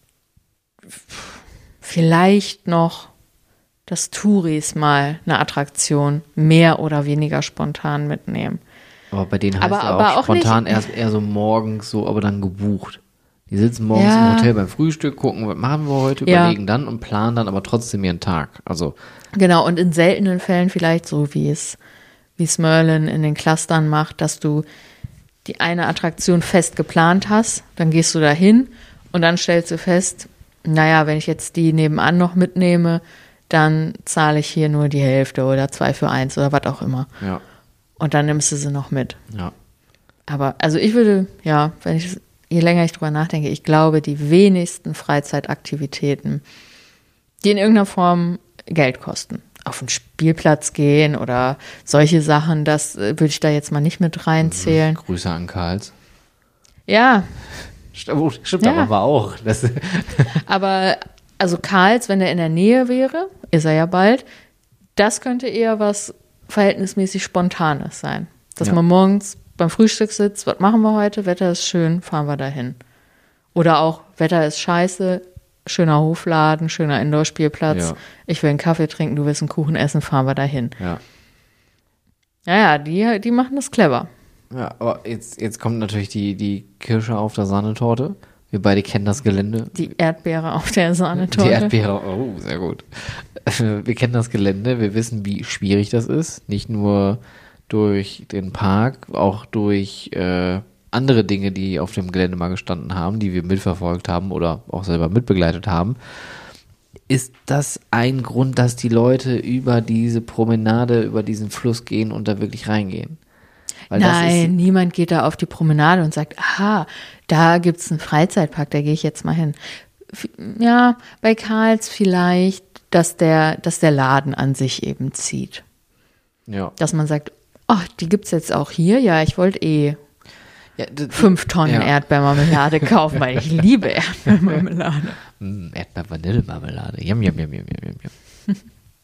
S1: f- vielleicht noch, dass Touris mal eine Attraktion mehr oder weniger spontan mitnehmen.
S2: Aber bei denen heißt
S1: Aber-
S2: ja
S1: aber
S2: auch
S1: auch
S2: spontan
S1: nicht-
S2: erst eher so morgens so, aber dann gebucht. Die sitzen morgens
S1: Ja.
S2: im Hotel beim Frühstück, gucken, was machen wir heute,
S1: Ja.
S2: überlegen dann und planen dann aber trotzdem ihren Tag. Also,
S1: Genau, und in seltenen Fällen vielleicht so, wie es, wie es Merlin in den Clustern macht, dass du die eine Attraktion fest geplant hast, dann gehst du dahin und dann stellst du fest, naja, wenn ich jetzt die nebenan noch mitnehme, dann zahle ich hier nur die Hälfte oder zwei für eins oder was auch immer.
S2: ja,
S1: Und dann nimmst du sie noch mit.
S2: ja.
S1: Aber also ich würde, ja, wenn ich, je länger ich drüber nachdenke, ich glaube, die wenigsten Freizeitaktivitäten, die in irgendeiner Form Geld kosten, auf den Spielplatz gehen oder solche Sachen, das äh, würde ich da jetzt mal nicht mit reinzählen.
S2: Grüße an Karls.
S1: Ja,
S2: Stimmt, oh, stimmt
S1: Ja.
S2: aber auch. Das,
S1: aber also Karls, wenn er in der Nähe wäre, ist er ja bald, das könnte eher was verhältnismäßig Spontanes sein. Dass
S2: Ja.
S1: man morgens beim Frühstück sitzt, was machen wir heute? Wetter ist schön, fahren wir dahin. Oder auch, Wetter ist scheiße, schöner Hofladen, schöner Indoor-Spielplatz.
S2: Ja.
S1: Ich will einen Kaffee trinken, du willst einen Kuchen essen, fahren wir dahin.
S2: ja.
S1: Ja, ja, die, die machen das clever.
S2: Ja, aber jetzt, jetzt kommt natürlich die, die Kirsche auf der Sahnetorte. Wir beide kennen das Gelände.
S1: Die Erdbeere auf der Sahnetorte.
S2: Die Erdbeere, oh, sehr gut. Wir kennen das Gelände, wir wissen, wie schwierig das ist. Nicht nur durch den Park, auch durch äh, andere Dinge, die auf dem Gelände mal gestanden haben, die wir mitverfolgt haben oder auch selber mitbegleitet haben. Ist das ein Grund, dass die Leute über diese Promenade, über diesen Fluss gehen und da wirklich reingehen? Weil das
S1: Nein,
S2: ist,
S1: niemand geht da auf die Promenade und sagt, aha, da gibt's einen Freizeitpark, da gehe ich jetzt mal hin. F- Ja, bei Karls vielleicht, dass der, dass der Laden an sich eben zieht.
S2: ja.
S1: Dass man sagt, ach, die gibt's jetzt auch hier? Ja, ich wollte eh
S2: Ja, d- d-
S1: fünf Tonnen
S2: ja.
S1: Erdbeermarmelade kaufen, weil ich liebe Erdbeermarmelade.
S2: Mm, Erdbeer-Vanille-Marmelade. Yum, yum, yum, yum, yum, yum.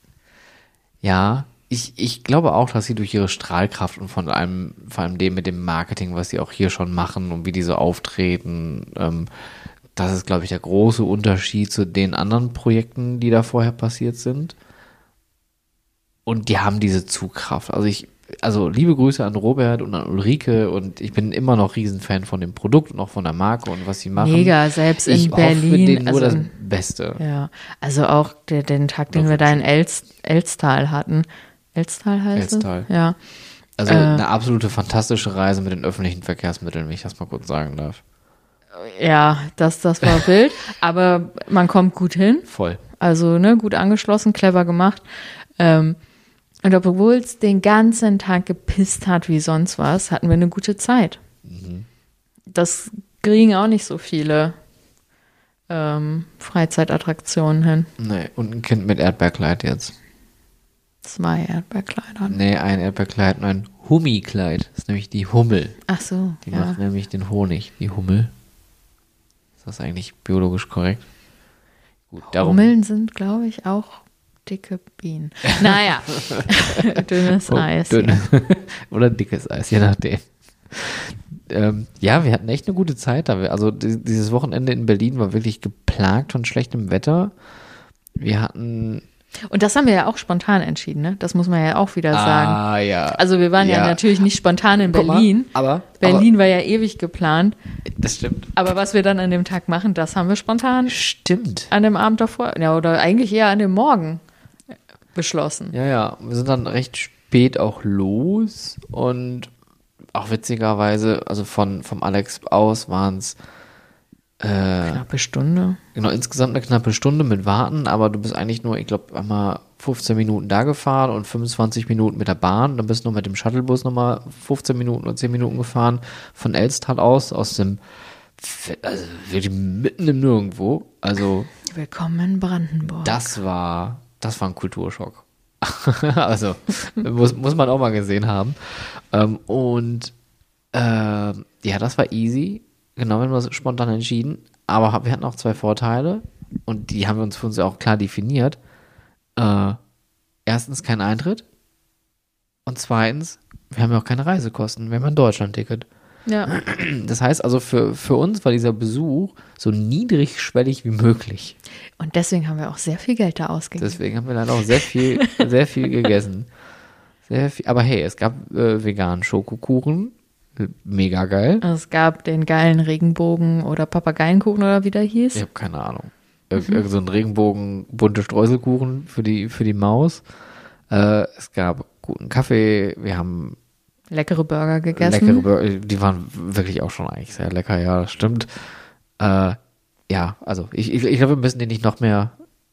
S2: Ja, ich, ich glaube auch, dass sie durch ihre Strahlkraft und von allem, vor allem dem mit dem Marketing, was sie auch hier schon machen und wie die so auftreten, ähm, das ist, glaube ich, der große Unterschied zu den anderen Projekten, die da vorher passiert sind. Und die haben diese Zugkraft. Also ich, also liebe Grüße an Robert und an Ulrike und ich bin immer noch Riesenfan von dem Produkt und auch von der Marke und was sie machen.
S1: Mega, selbst in
S2: ich hoffe
S1: Berlin.
S2: denen nur
S1: also,
S2: das Beste.
S1: ja, also auch der, den Tag, den
S2: Doch,
S1: wir da in Elst, Elstal hatten. Elstal heißt
S2: Elstal.
S1: es? Ja.
S2: Also
S1: Äh.
S2: eine absolute fantastische Reise mit den öffentlichen Verkehrsmitteln, wenn ich das mal kurz sagen darf.
S1: Ja, das, das war wild, aber man kommt gut hin.
S2: Voll.
S1: Also, ne, gut angeschlossen, clever gemacht. Ähm, und obwohl es den ganzen Tag gepisst hat wie sonst was, hatten wir eine gute Zeit. Das kriegen auch nicht so viele ähm, Freizeitattraktionen hin.
S2: Nee, und ein Kind mit Erdbeerkleid jetzt.
S1: Zwei Erdbeerkleidern.
S2: Nee, ein Erdbeerkleid und ein Hummikleid. Das ist nämlich die Hummel.
S1: Ach so,
S2: Die
S1: ja.
S2: macht nämlich den Honig. Die Hummel. Ist das eigentlich biologisch korrekt? Gut, darum.
S1: Hummeln sind, glaube ich, auch dicke Bienen. Naja, dünnes
S2: Oh,
S1: Eis.
S2: dünn.
S1: Ja.
S2: Oder dickes Eis, je nachdem. Ähm, ja, wir hatten echt eine gute Zeit da. Wir- Also die- dieses Wochenende in Berlin war wirklich geplagt von schlechtem Wetter. wir hatten...
S1: Und das haben wir ja auch spontan entschieden, ne? Das muss man ja auch wieder sagen.
S2: Ah, ja.
S1: Also wir waren ja,
S2: ja
S1: natürlich nicht spontan in
S2: Guck
S1: Berlin.
S2: Mal, aber...
S1: Berlin
S2: aber,
S1: war ja ewig geplant.
S2: Das stimmt.
S1: Aber was wir dann an dem Tag machen, das haben wir spontan
S2: Stimmt.
S1: an dem Abend davor, ja, oder eigentlich eher an dem Morgen beschlossen.
S2: Ja, ja. Wir sind dann recht spät auch los und auch witzigerweise, also von vom Alex aus waren es äh,
S1: Knappe Stunde.
S2: genau, insgesamt eine knappe Stunde mit Warten, aber du bist eigentlich nur, ich glaube, einmal fünfzehn Minuten da gefahren und fünfundzwanzig Minuten mit der Bahn. Dann bist du noch mit dem Shuttlebus nochmal fünfzehn Minuten oder zehn Minuten gefahren von Elsttal aus, aus dem, also wirklich mitten im Nirgendwo. Also
S1: Willkommen in Brandenburg.
S2: das war, das war ein Kulturschock. Also, muss, muss man auch mal gesehen haben. Ähm, und äh, ja, das war easy. Genau, wenn wir uns spontan entschieden. Aber wir hatten auch zwei Vorteile und die haben wir uns für uns ja auch klar definiert. Äh, erstens kein Eintritt und zweitens, wir haben ja auch keine Reisekosten. Wir haben ein Deutschland-Ticket.
S1: Ja.
S2: Das heißt also, für, für uns war dieser Besuch so niedrigschwellig wie möglich.
S1: Und deswegen haben wir auch sehr viel Geld da ausgegeben.
S2: Deswegen haben wir dann auch sehr viel, sehr viel gegessen. Sehr viel. Aber hey, es gab äh, veganen Schokokuchen. Mega geil.
S1: Also es gab den geilen Regenbogen oder Papageienkuchen oder wie der hieß.
S2: Ich habe keine Ahnung. Ir mhm. Irgend so ein Regenbogen, bunte Streuselkuchen für die, für die Maus. Äh, es gab guten Kaffee. Wir haben
S1: leckere Burger gegessen.
S2: Leckere Burger. Die waren wirklich auch schon eigentlich sehr lecker. Ja, das stimmt. Äh, ja, also ich, ich, ich glaube, wir müssen denen nicht noch mehr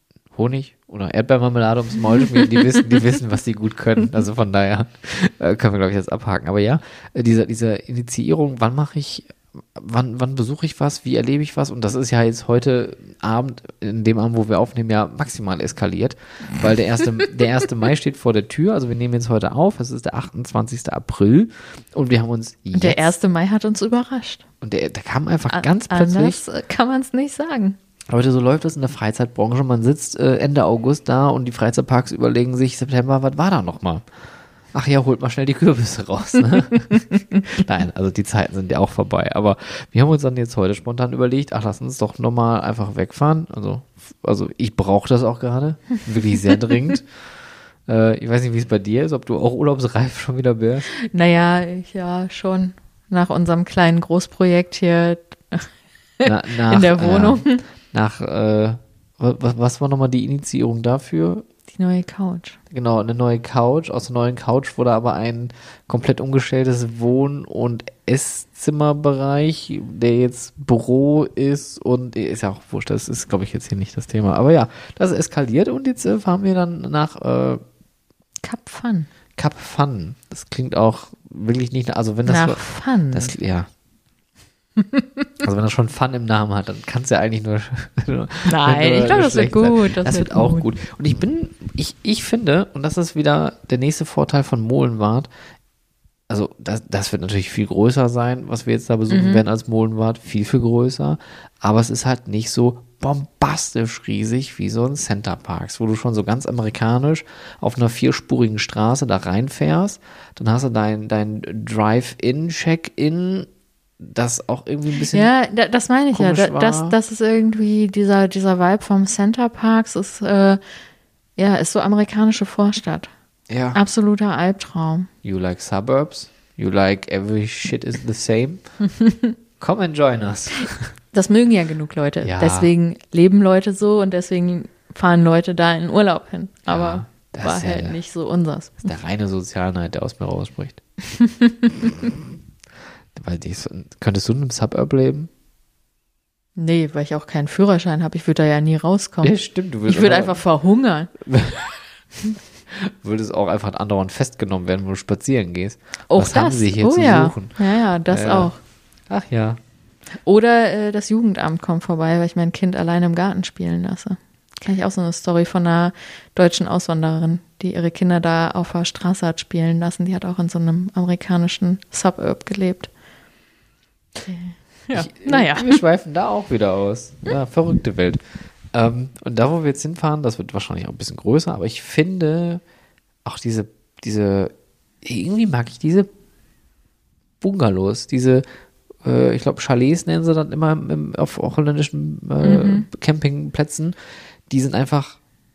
S2: Honig oder Erdbeermarmelade ums Maul schmieren. Die wissen, die wissen, was die gut können. Also von daher äh, können wir, glaube ich, jetzt abhaken. Aber ja, äh, diese, diese Initiierung, wann mache ich, wann, wann besuche ich was, wie erlebe ich was? Und das ist ja jetzt heute Abend, in dem Abend, wo wir aufnehmen, ja maximal eskaliert, weil der erste, der erste Mai steht vor der Tür. Also wir nehmen jetzt heute auf. Es ist der achtundzwanzigster April und wir haben uns jetzt,
S1: und der erste Mai hat uns überrascht.
S2: Und der, der kam einfach
S1: An,
S2: ganz plötzlich.
S1: Anders kann man es nicht sagen.
S2: Heute so läuft das in der Freizeitbranche. Man sitzt äh, Ende August da und die Freizeitparks überlegen sich, September, was war da nochmal? Ach ja, holt mal schnell die Kürbisse raus. Ne? Nein, also die Zeiten sind ja auch vorbei. Aber wir haben uns dann jetzt heute spontan überlegt, ach, lass uns doch nochmal einfach wegfahren. Also, also ich brauche das auch gerade. Wirklich sehr dringend. Äh, ich weiß nicht, wie es bei dir ist, ob du auch urlaubsreif schon wieder bist.
S1: Naja, ich ja schon. Nach unserem kleinen Großprojekt hier
S2: Na, nach,
S1: in der Wohnung.
S2: Äh, nach, äh, was, was war nochmal die Initiierung dafür?
S1: Die neue Couch.
S2: Genau, eine neue Couch. Aus der neuen Couch wurde aber ein komplett umgestelltes Wohn- und Esszimmerbereich, der jetzt Büro ist und ist ja auch wurscht, das ist, glaube ich, jetzt hier nicht das Thema. Aber ja, das eskaliert und jetzt äh, fahren wir dann nach äh,
S1: Cap Fun.
S2: Cap Fun. Das klingt auch wirklich nicht, also wenn das
S1: nach
S2: so,
S1: Fun.
S2: Das, ja. Also wenn das schon Fun im Namen hat, dann kann es ja eigentlich nur
S1: Nein,
S2: nur
S1: ich glaube, das wird gut.
S2: Das, das wird, wird auch gut. Und ich bin, ich, ich finde, und das ist wieder der nächste Vorteil von Molenwart, also das, das wird natürlich viel größer sein, was wir jetzt da besuchen mhm. werden als Molenwart, viel, viel größer, aber es ist halt nicht so bombastisch riesig wie so ein Center Parks, wo du schon so ganz amerikanisch auf einer vierspurigen Straße da reinfährst, dann hast du dein, dein Drive-In, Check-In, das auch irgendwie ein bisschen
S1: ja, da, das meine ich ja, da, das, das ist irgendwie dieser, dieser Vibe vom Center Parks ist, äh, ja, ist so amerikanische Vorstadt.
S2: Ja.
S1: Absoluter Albtraum.
S2: You like suburbs? You like every shit is the same? Come and join us.
S1: Das mögen ja genug Leute.
S2: Ja.
S1: Deswegen leben Leute so und deswegen fahren Leute da in Urlaub hin. Aber
S2: ja,
S1: war halt
S2: ja,
S1: nicht so unseres.
S2: Das ist der reine Sozialneid, der aus mir rausspricht. Weil die, könntest du in einem Suburb leben?
S1: Nee, weil ich auch keinen Führerschein habe. Ich würde da ja nie rauskommen.
S2: Ja, stimmt. Du
S1: ich würde einfach verhungern.
S2: Würdest auch einfach andauernd festgenommen werden, wo du spazieren gehst.
S1: Auch
S2: Was
S1: das.
S2: haben sie hier
S1: oh,
S2: zu
S1: ja.
S2: suchen?
S1: Ja, ja, das
S2: ja, ja.
S1: auch.
S2: Ach ja.
S1: Oder äh, das Jugendamt kommt vorbei, weil ich mein Kind alleine im Garten spielen lasse. Kenne ich auch so eine Story von einer deutschen Auswandererin, die ihre Kinder da auf der Straße hat spielen lassen. Die hat auch in so einem amerikanischen Suburb gelebt. Ja,
S2: ich,
S1: naja.
S2: Wir schweifen da auch wieder aus. Ja, verrückte Welt. Ähm, und da, wo wir jetzt hinfahren, das wird wahrscheinlich auch ein bisschen größer, aber ich finde auch diese, diese, irgendwie mag ich diese Bungalows, diese, äh, ich glaube, Chalets nennen sie dann immer im, auf holländischen äh, mhm. Campingplätzen, die sind einfach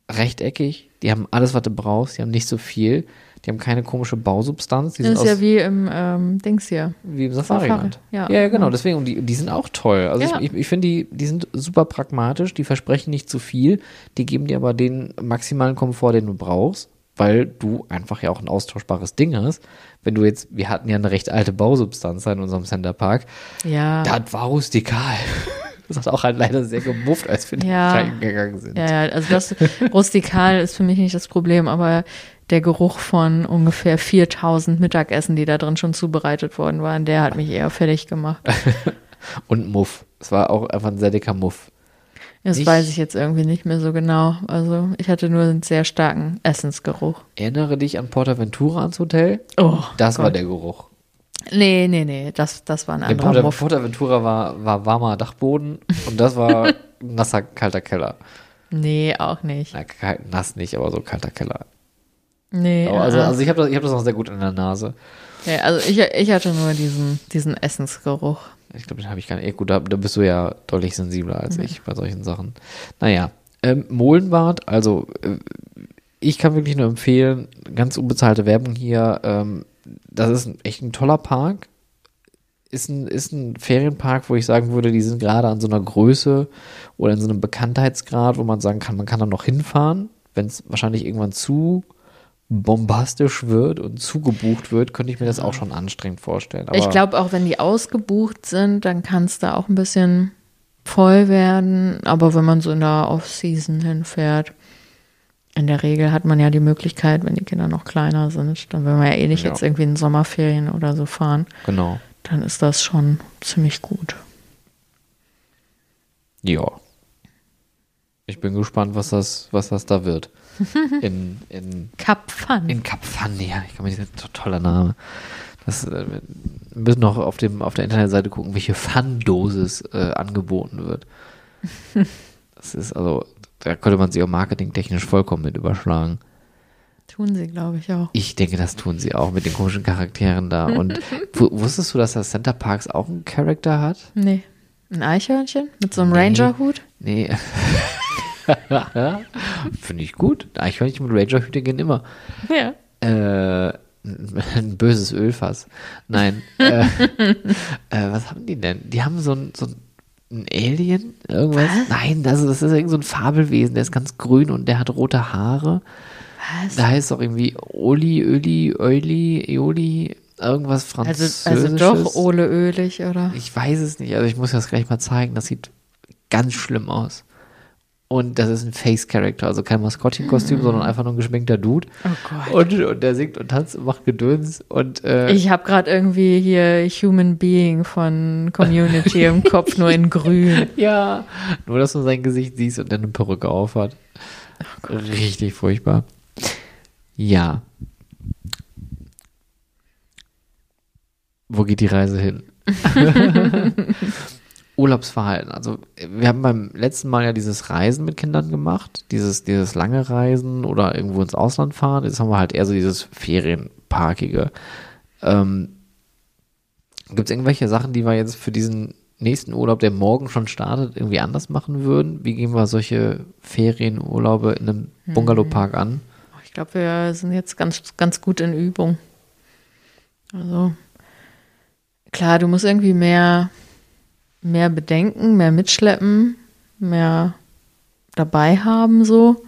S2: rechteckig, die haben alles, was du brauchst, die haben nicht so viel, die haben keine komische Bausubstanz. Die
S1: Das
S2: sind
S1: ist
S2: aus,
S1: ja wie im ähm, Dings hier.
S2: wie im Safari-Land.
S1: Ja,
S2: Ja, ja, genau, deswegen, und die, die sind auch toll. Also
S1: Ja.
S2: ich, ich, ich finde, die, die sind super pragmatisch, die versprechen nicht zu viel, die geben dir aber den maximalen Komfort, den du brauchst, weil du einfach ja auch ein austauschbares Ding hast. Wenn du jetzt, wir hatten ja eine recht alte Bausubstanz in unserem Centerpark,
S1: Ja.
S2: das war rustikal. Das hat auch halt leider sehr gemufft, als wir
S1: Ja.
S2: reingegangen sind.
S1: Ja, ja, also das rustikal ist für mich nicht das Problem, aber der Geruch von ungefähr viertausend Mittagessen, die da drin schon zubereitet worden waren, der hat mich eher fertig gemacht.
S2: Und Muff. Es war auch einfach ein sehr dicker Muff.
S1: Das
S2: Nicht-
S1: weiß ich jetzt irgendwie nicht mehr so genau. Also ich hatte nur einen sehr starken Essensgeruch.
S2: Erinnere dich an Portaventura ans Hotel?
S1: Oh,
S2: Das war
S1: Gott.
S2: der Geruch.
S1: Nee, nee, nee, das, das war ein
S2: Der
S1: anderer
S2: Porta,
S1: Muff.
S2: Portaventura war, war warmer Dachboden und das war nasser, kalter Keller.
S1: Nee, auch nicht.
S2: Na, kalt, nass nicht, aber so kalter Keller.
S1: Nee,
S2: Aber also,
S1: äh,
S2: also ich habe das, ich hab das noch sehr gut in der Nase.
S1: ja, also ich, ich hatte nur diesen, diesen Essensgeruch.
S2: Ich glaube, den habe ich gar nicht. Eh, gut, da, da bist du ja deutlich sensibler als ich bei solchen Sachen. Naja, ähm, Molenbad, also äh, ich kann wirklich nur empfehlen, ganz unbezahlte Werbung hier, ähm, das ist ein, echt ein toller Park. Ist ein, ist ein Ferienpark, wo ich sagen würde, die sind gerade an so einer Größe oder in so einem Bekanntheitsgrad, wo man sagen kann, man kann da noch hinfahren. Wenn es wahrscheinlich irgendwann zu bombastisch wird und zugebucht wird, könnte ich mir das auch schon anstrengend vorstellen. Aber
S1: Ich glaube, auch wenn die ausgebucht sind, dann kann es da auch ein bisschen voll werden. Aber wenn man so in der Off-Season hinfährt, in der Regel hat man ja die Möglichkeit, wenn die Kinder noch kleiner sind, dann will man ja eh nicht
S2: Ja.
S1: jetzt irgendwie in Sommerferien oder so fahren,
S2: genau.
S1: dann ist das schon ziemlich gut.
S2: Ja. Ich bin gespannt, was das, was das da wird. In, in,
S1: Cap Fun.
S2: in Kap Fun, ja, ich kann mir das ist toller Name. Das, äh, wir müssen noch auf, dem, auf der Internetseite gucken, welche Fun-Dosis äh, angeboten wird. Das ist also, da könnte man sich auch marketingtechnisch vollkommen mit überschlagen.
S1: Tun sie, glaube ich, auch.
S2: Ich denke, das tun sie auch mit den komischen Charakteren da. Und w- wusstest du, dass das Center Parks auch einen Charakter hat?
S1: Nee. Ein Eichhörnchen mit so einem
S2: Nee.
S1: Ranger-Hut?
S2: Nee. Finde ich gut. Eichhörnchen mit Ranger-Hüte gehen immer.
S1: Ja.
S2: Äh, ein böses Ölfass. Nein. äh, äh, was haben die denn? Die haben so ein, so ein Alien? Irgendwas? Nein, das, das ist irgend so ein Fabelwesen. Der ist ganz grün und der hat rote Haare.
S1: Was?
S2: Da heißt doch irgendwie Oli, Öli, Öli, Eoli, irgendwas
S1: Also,
S2: Französisches.
S1: also doch Ole Ölig, oder?
S2: Ich weiß es nicht. Also ich muss das gleich mal zeigen. Das sieht ganz schlimm aus. Und das ist ein Face-Character, also kein Maskottchenkostüm, sondern einfach nur ein geschminkter Dude.
S1: Oh Gott.
S2: Und, und der singt und tanzt und macht Gedöns. Und äh,
S1: Ich habe gerade irgendwie hier Human Being von Community im Kopf, nur in grün.
S2: ja, nur dass du sein Gesicht siehst und dann eine Perücke aufhat. Richtig furchtbar. Ja. Wo geht die Reise hin? Urlaubsverhalten. Also wir haben beim letzten Mal ja dieses Reisen mit Kindern gemacht, dieses, dieses lange Reisen oder irgendwo ins Ausland fahren. Jetzt haben wir halt eher so dieses Ferienparkige. Ähm, Gibt es irgendwelche Sachen, die wir jetzt für diesen nächsten Urlaub, der morgen schon startet, irgendwie anders machen würden? Wie gehen wir solche Ferienurlaube in einem Bungalowpark an?
S1: Ich glaube, wir sind jetzt ganz, ganz gut in Übung. Also klar, du musst irgendwie mehr, mehr bedenken, mehr mitschleppen, mehr dabei haben so.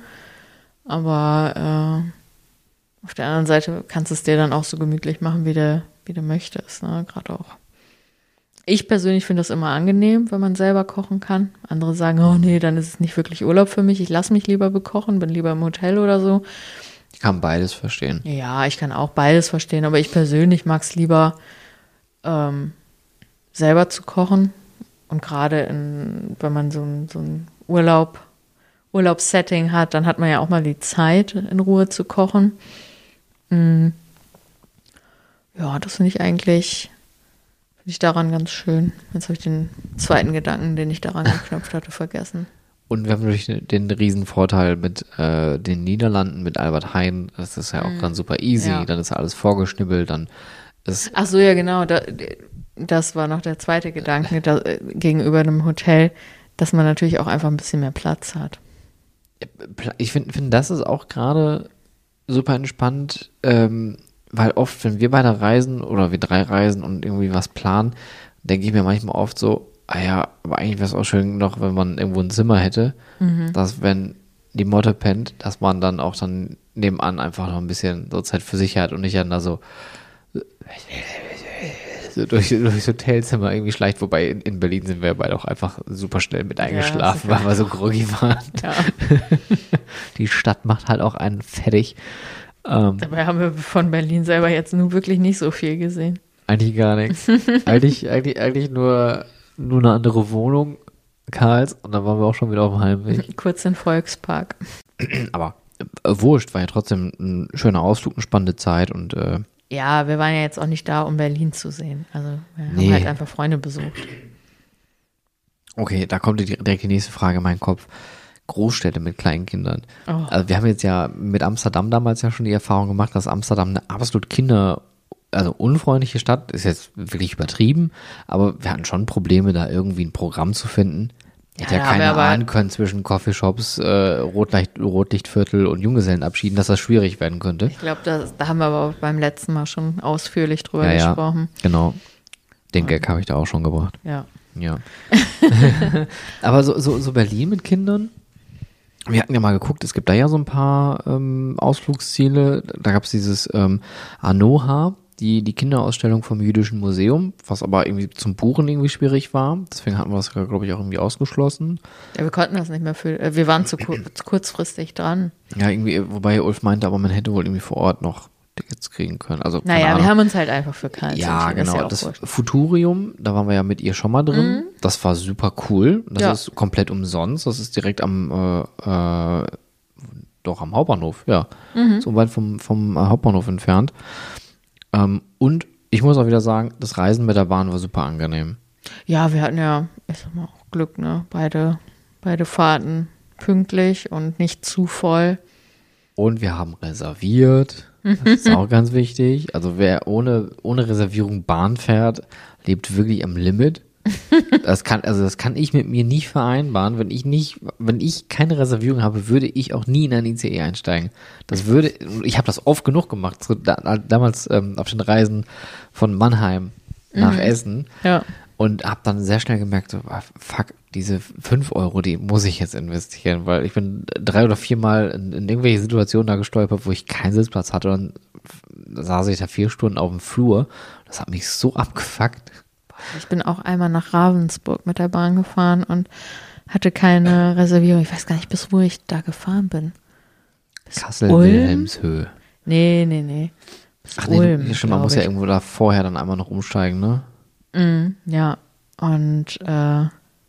S1: Aber äh, auf der anderen Seite kannst du es dir dann auch so gemütlich machen, wie du, wie du möchtest. Ne? Gerade auch. Ich persönlich finde das immer angenehm, wenn man selber kochen kann. Andere sagen, oh nee, dann ist es nicht wirklich Urlaub für mich. Ich lasse mich lieber bekochen, bin lieber im Hotel oder so.
S2: Ich kann beides verstehen.
S1: Ja, ich kann auch beides verstehen, aber ich persönlich mag es lieber, ähm, selber zu kochen. Und gerade in, wenn man so ein, so ein Urlaub, Urlaubssetting hat, dann hat man ja auch mal die Zeit, in Ruhe zu kochen. Mm. Ja, das finde ich eigentlich, finde ich daran ganz schön. Jetzt habe ich den zweiten Gedanken, den ich daran geknüpft hatte, vergessen.
S2: Und wir haben natürlich den, den riesen Vorteil mit äh, den Niederlanden, mit Albert Heijn. Das ist ja auch ganz super easy.
S1: Ja.
S2: Dann ist alles vorgeschnibbelt. Dann ist
S1: Ach so, ja, genau. Da, das war noch der zweite Gedanke da, gegenüber einem Hotel, dass man natürlich auch einfach ein bisschen mehr Platz hat.
S2: Ich finde, find, das ist auch gerade super entspannt, ähm, weil oft, wenn wir beide reisen oder wir drei reisen und irgendwie was planen, denke ich mir manchmal oft so, ah ja, aber eigentlich wäre es auch schön noch, wenn man irgendwo ein Zimmer hätte, mhm. dass wenn die Motte pennt, dass man dann auch dann nebenan einfach noch ein bisschen so Zeit für sich hat und nicht dann da so, so durch, durchs Hotelzimmer irgendwie schleicht, wobei in, in Berlin sind wir beide auch einfach super schnell mit eingeschlafen, ja, weil wir so groggy waren. Ja. Die Stadt macht halt auch einen fertig. Ähm,
S1: Dabei haben wir von Berlin selber jetzt nur wirklich nicht so viel gesehen.
S2: Eigentlich gar nichts. eigentlich, eigentlich, eigentlich nur, nur eine andere Wohnung, Karls, und dann waren wir auch schon wieder auf dem Heimweg.
S1: Kurz in Volkspark.
S2: Aber äh, wurscht, war ja trotzdem ein schöner Ausflug, eine spannende Zeit und äh,
S1: ja, wir waren ja jetzt auch nicht da, um Berlin zu sehen. Also wir
S2: nee.
S1: haben halt einfach Freunde besucht.
S2: Okay, da kommt direkt die nächste Frage in meinen Kopf. Großstädte mit kleinen Kindern. Oh. Also wir haben jetzt ja mit Amsterdam damals ja schon die Erfahrung gemacht, dass Amsterdam eine absolut Kinder, also unfreundliche Stadt, ist jetzt wirklich übertrieben, aber wir hatten schon Probleme, da irgendwie ein Programm zu finden. Ja, hätte ja keiner ahnen können zwischen Coffeeshops, äh, Rotlicht, Rotlichtviertel und Junggesellenabschieden, dass das schwierig werden könnte.
S1: Ich glaube, da haben wir aber auch beim letzten Mal schon ausführlich drüber
S2: ja,
S1: gesprochen.
S2: Ja, genau. Den Gag habe ich da auch schon gebracht.
S1: Ja.
S2: Ja. Aber so, so, so Berlin mit Kindern, wir hatten ja mal geguckt, es gibt da ja so ein paar ähm, Ausflugsziele. Da gab es dieses ähm, Anoha, die, die Kinderausstellung vom Jüdischen Museum, was aber irgendwie zum Buchen irgendwie schwierig war. Deswegen hatten wir das, glaube ich, auch irgendwie ausgeschlossen.
S1: Ja, wir konnten das nicht mehr für, äh, wir waren zu, kur- zu kurzfristig dran.
S2: Ja, irgendwie, wobei Ulf meinte, aber man hätte wohl irgendwie vor Ort noch Tickets kriegen können. Also,
S1: naja, wir haben uns halt einfach für Karls
S2: Ja, genau. Das, ja das Futurium, da waren wir ja mit ihr schon mal drin. Mhm. Das war super cool. Das ja. ist komplett umsonst. Das ist direkt am, äh, äh, doch am Hauptbahnhof, ja. Mhm. So weit vom, vom Hauptbahnhof entfernt. Ähm, und ich muss auch wieder sagen, das Reisen mit der Bahn war super angenehm.
S1: Ja, wir hatten ja, ich sag mal, auch Glück, ne? Beide, beide Fahrten pünktlich und nicht zu voll.
S2: Und wir haben reserviert. Das ist auch ganz wichtig. Also wer ohne, ohne Reservierung Bahn fährt, lebt wirklich am Limit. Das kann, also das kann ich mit mir nicht vereinbaren. Wenn ich nicht, wenn ich keine Reservierung habe, würde ich auch nie in ein I C E einsteigen. Das würde, ich habe das oft genug gemacht. So, da, damals ähm, auf den Reisen von Mannheim nach mhm. Essen.
S1: Ja.
S2: Und habe dann sehr schnell gemerkt, so, fuck, diese fünf Euro, die muss ich jetzt investieren, weil ich bin drei oder viermal in, in irgendwelche Situationen da gestolpert, wo ich keinen Sitzplatz hatte und da saß ich da vier Stunden auf dem Flur. Das hat mich so abgefuckt.
S1: Ich bin auch einmal nach Ravensburg mit der Bahn gefahren und hatte keine Reservierung. Ich weiß gar nicht, bis wo ich da gefahren bin.
S2: Kassel-Wilhelmshöhe.
S1: Nee, nee, nee.
S2: Bis Ach nee, Ulm, stimmt, man muss ja irgendwo da vorher dann einmal noch umsteigen, ne?
S1: Mm, ja, und äh,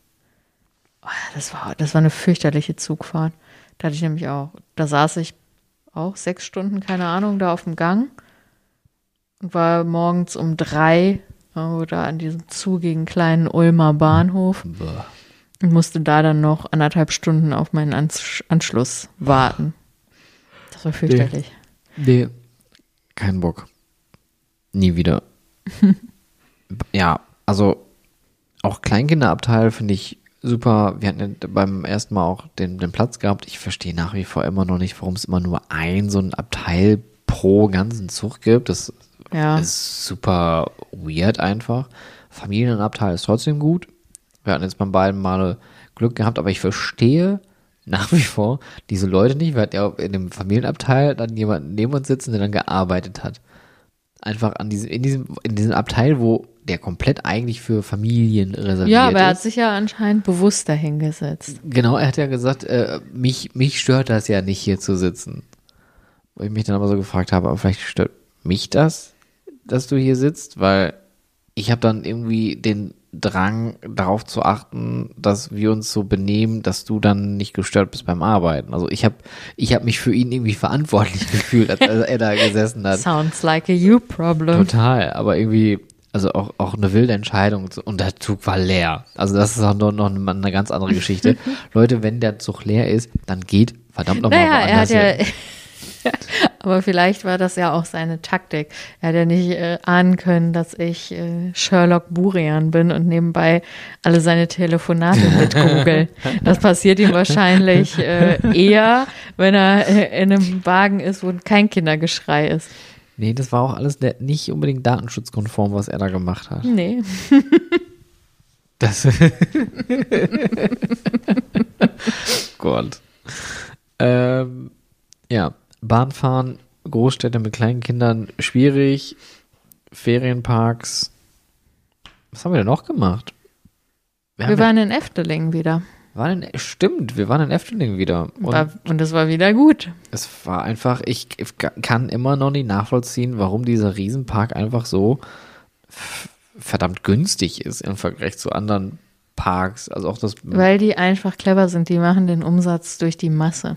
S1: das war, das war eine fürchterliche Zugfahrt. Da hatte ich nämlich auch, da saß ich auch sechs Stunden, keine Ahnung, da auf dem Gang und war morgens um drei oder an diesem zugigen kleinen Ulmer Bahnhof
S2: Boah.
S1: und musste da dann noch anderthalb Stunden auf meinen Ans- Anschluss warten. Das war fürchterlich.
S2: Nee, nee. Kein Bock. Nie wieder. Ja, also auch Kleinkinderabteil finde ich super. Wir hatten beim ersten Mal auch den, den Platz gehabt. Ich verstehe nach wie vor immer noch nicht, warum es immer nur ein so ein Abteil pro ganzen Zug gibt. Das ja. ist super weird einfach. Familienabteil ist trotzdem gut. Wir hatten jetzt beim beiden Male Glück gehabt, aber ich verstehe nach wie vor diese Leute nicht. Wir hatten ja in dem Familienabteil dann jemanden neben uns sitzen, der dann gearbeitet hat. Einfach an diesem, in diesem, in diesem Abteil, wo der komplett eigentlich für Familien reserviert ist.
S1: Ja, aber er hat sich ja anscheinend bewusst dahingesetzt.
S2: Genau, er hat ja gesagt, äh, mich, mich stört das ja nicht, hier zu sitzen. Wo ich mich dann aber so gefragt habe, aber vielleicht stört mich das, dass du hier sitzt, weil ich habe dann irgendwie den Drang, darauf zu achten, dass wir uns so benehmen, dass du dann nicht gestört bist beim Arbeiten. Also ich habe ich hab mich für ihn irgendwie verantwortlich gefühlt, als er da gesessen hat.
S1: Sounds like a you problem.
S2: Total, aber irgendwie, also auch, auch eine wilde Entscheidung und der Zug war leer. Also das ist auch noch, noch eine, eine ganz andere Geschichte. Leute, wenn der Zug leer ist, dann geht verdammt nochmal
S1: naja,
S2: woanders
S1: er hat ja Aber vielleicht war das ja auch seine Taktik. Er hat ja nicht äh, ahnen können, dass ich äh, Sherlock Burian bin und nebenbei alle seine Telefonate mitgoogle. Das passiert ihm wahrscheinlich äh, eher, wenn er äh, in einem Wagen ist, wo kein Kindergeschrei ist.
S2: Nee, das war auch alles nicht unbedingt datenschutzkonform, was er da gemacht hat.
S1: Nee.
S2: Das Gott. Ähm, ja, Bahnfahren, Großstädte mit kleinen Kindern, schwierig. Ferienparks. Was haben wir denn noch gemacht?
S1: Wir, wir waren in Efteling wieder.
S2: Waren in, stimmt, wir waren in Efteling wieder. Und,
S1: war, und es war wieder gut.
S2: Es war einfach, ich kann immer noch nicht nachvollziehen, warum dieser Riesenpark einfach so f- verdammt günstig ist im Vergleich zu anderen Parks. Also auch das.
S1: Weil die einfach clever sind, die machen den Umsatz durch die Masse.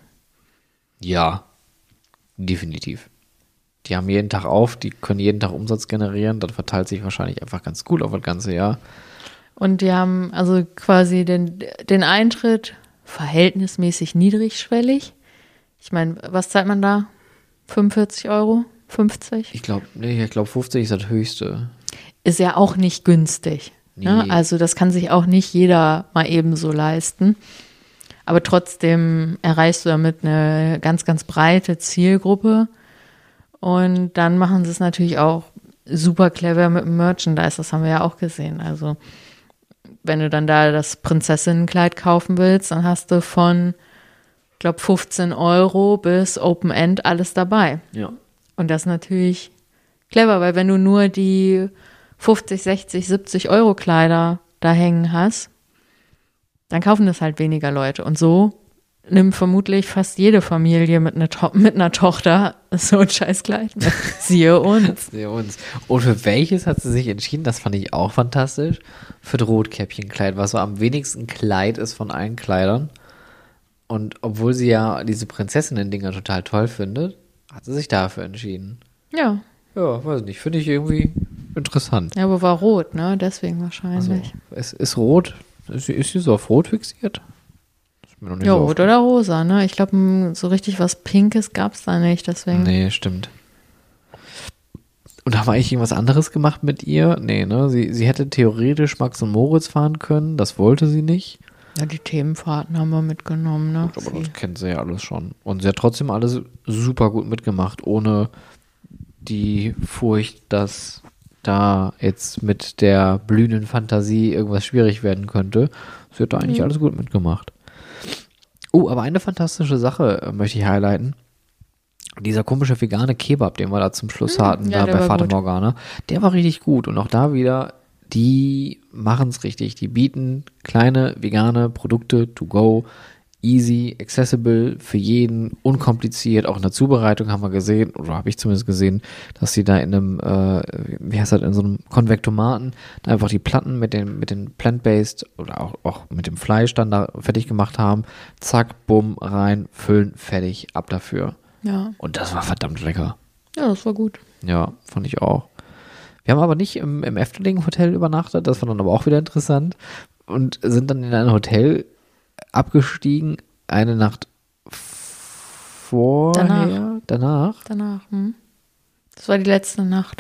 S2: Ja, definitiv. Die haben jeden Tag auf, die können jeden Tag Umsatz generieren, das verteilt sich wahrscheinlich einfach ganz gut auf das ganze Jahr.
S1: Und die haben also quasi den, den Eintritt verhältnismäßig niedrigschwellig. Ich meine, was zahlt man da? fünfundvierzig Euro? fünfzig?
S2: Ich glaube, nee, ich glaube fünfzig ist das höchste.
S1: Ist ja auch nicht günstig.
S2: Nee.
S1: Ne? Also das kann sich auch nicht jeder mal eben so leisten. Aber trotzdem erreichst du damit eine ganz, ganz breite Zielgruppe. Und dann machen sie es natürlich auch super clever mit dem Merchandise. Das haben wir ja auch gesehen. Also wenn du dann da das Prinzessinnenkleid kaufen willst, dann hast du von, ich glaube, fünfzehn Euro bis Open End alles dabei.
S2: Ja.
S1: Und das ist natürlich clever, weil wenn du nur die fünfzig, sechzig, siebzig Euro Kleider da hängen hast, dann kaufen das halt weniger Leute. Und so nimmt vermutlich fast jede Familie mit einer, to- mit einer Tochter so ein Scheißkleid mit. Siehe uns.
S2: Siehe uns. Und für welches hat sie sich entschieden? Das fand ich auch fantastisch. Für das Rotkäppchenkleid, was so am wenigsten Kleid ist von allen Kleidern. Und obwohl sie ja diese Prinzessinnen-Dinger total toll findet, hat sie sich dafür entschieden.
S1: Ja.
S2: Ja, weiß nicht. Finde ich irgendwie interessant.
S1: Ja, aber war rot, ne? Deswegen wahrscheinlich.
S2: Also, es ist rot. Ist sie, ist sie so auf rot fixiert? Ist mir noch nicht
S1: Ja,
S2: so
S1: rot oder rosa, ne? Ich glaube, so richtig was Pinkes gab es da nicht, deswegen.
S2: Nee, stimmt. Und haben wir eigentlich irgendwas anderes gemacht mit ihr? Nee, ne? Sie, sie hätte theoretisch Max und Moritz fahren können, das wollte sie nicht.
S1: Ja, die Themenfahrten haben wir mitgenommen, ne?
S2: Gut, aber das kennt sie ja alles schon. Und sie hat trotzdem alles super gut mitgemacht, ohne die Furcht, dass da jetzt mit der blühenden Fantasie irgendwas schwierig werden könnte. Sie hat da eigentlich mhm. alles gut mitgemacht. Oh, aber eine fantastische Sache äh, möchte ich highlighten. Dieser komische vegane Kebab, den wir da zum Schluss mhm. hatten,
S1: ja,
S2: da bei Fata
S1: gut.
S2: Morgana, der war richtig gut. Und auch da wieder, die machen es richtig. Die bieten kleine vegane Produkte to go, easy, accessible für jeden, unkompliziert. Auch in der Zubereitung haben wir gesehen, oder habe ich zumindest gesehen, dass sie da in einem, äh, wie heißt das, in so einem Konvektomaten da einfach die Platten mit den, mit den Plant-Based oder auch, auch mit dem Fleisch dann da fertig gemacht haben. Zack, bumm, rein, füllen, fertig, ab dafür.
S1: Ja.
S2: Und das war verdammt lecker.
S1: Ja, das war gut.
S2: Ja, fand ich auch. Wir haben aber nicht im, im Efteling-Hotel übernachtet, das war dann aber auch wieder interessant und sind dann in ein Hotel abgestiegen, eine Nacht vorher,
S1: Danach.
S2: danach.
S1: Danach, hm. Das war die letzte Nacht.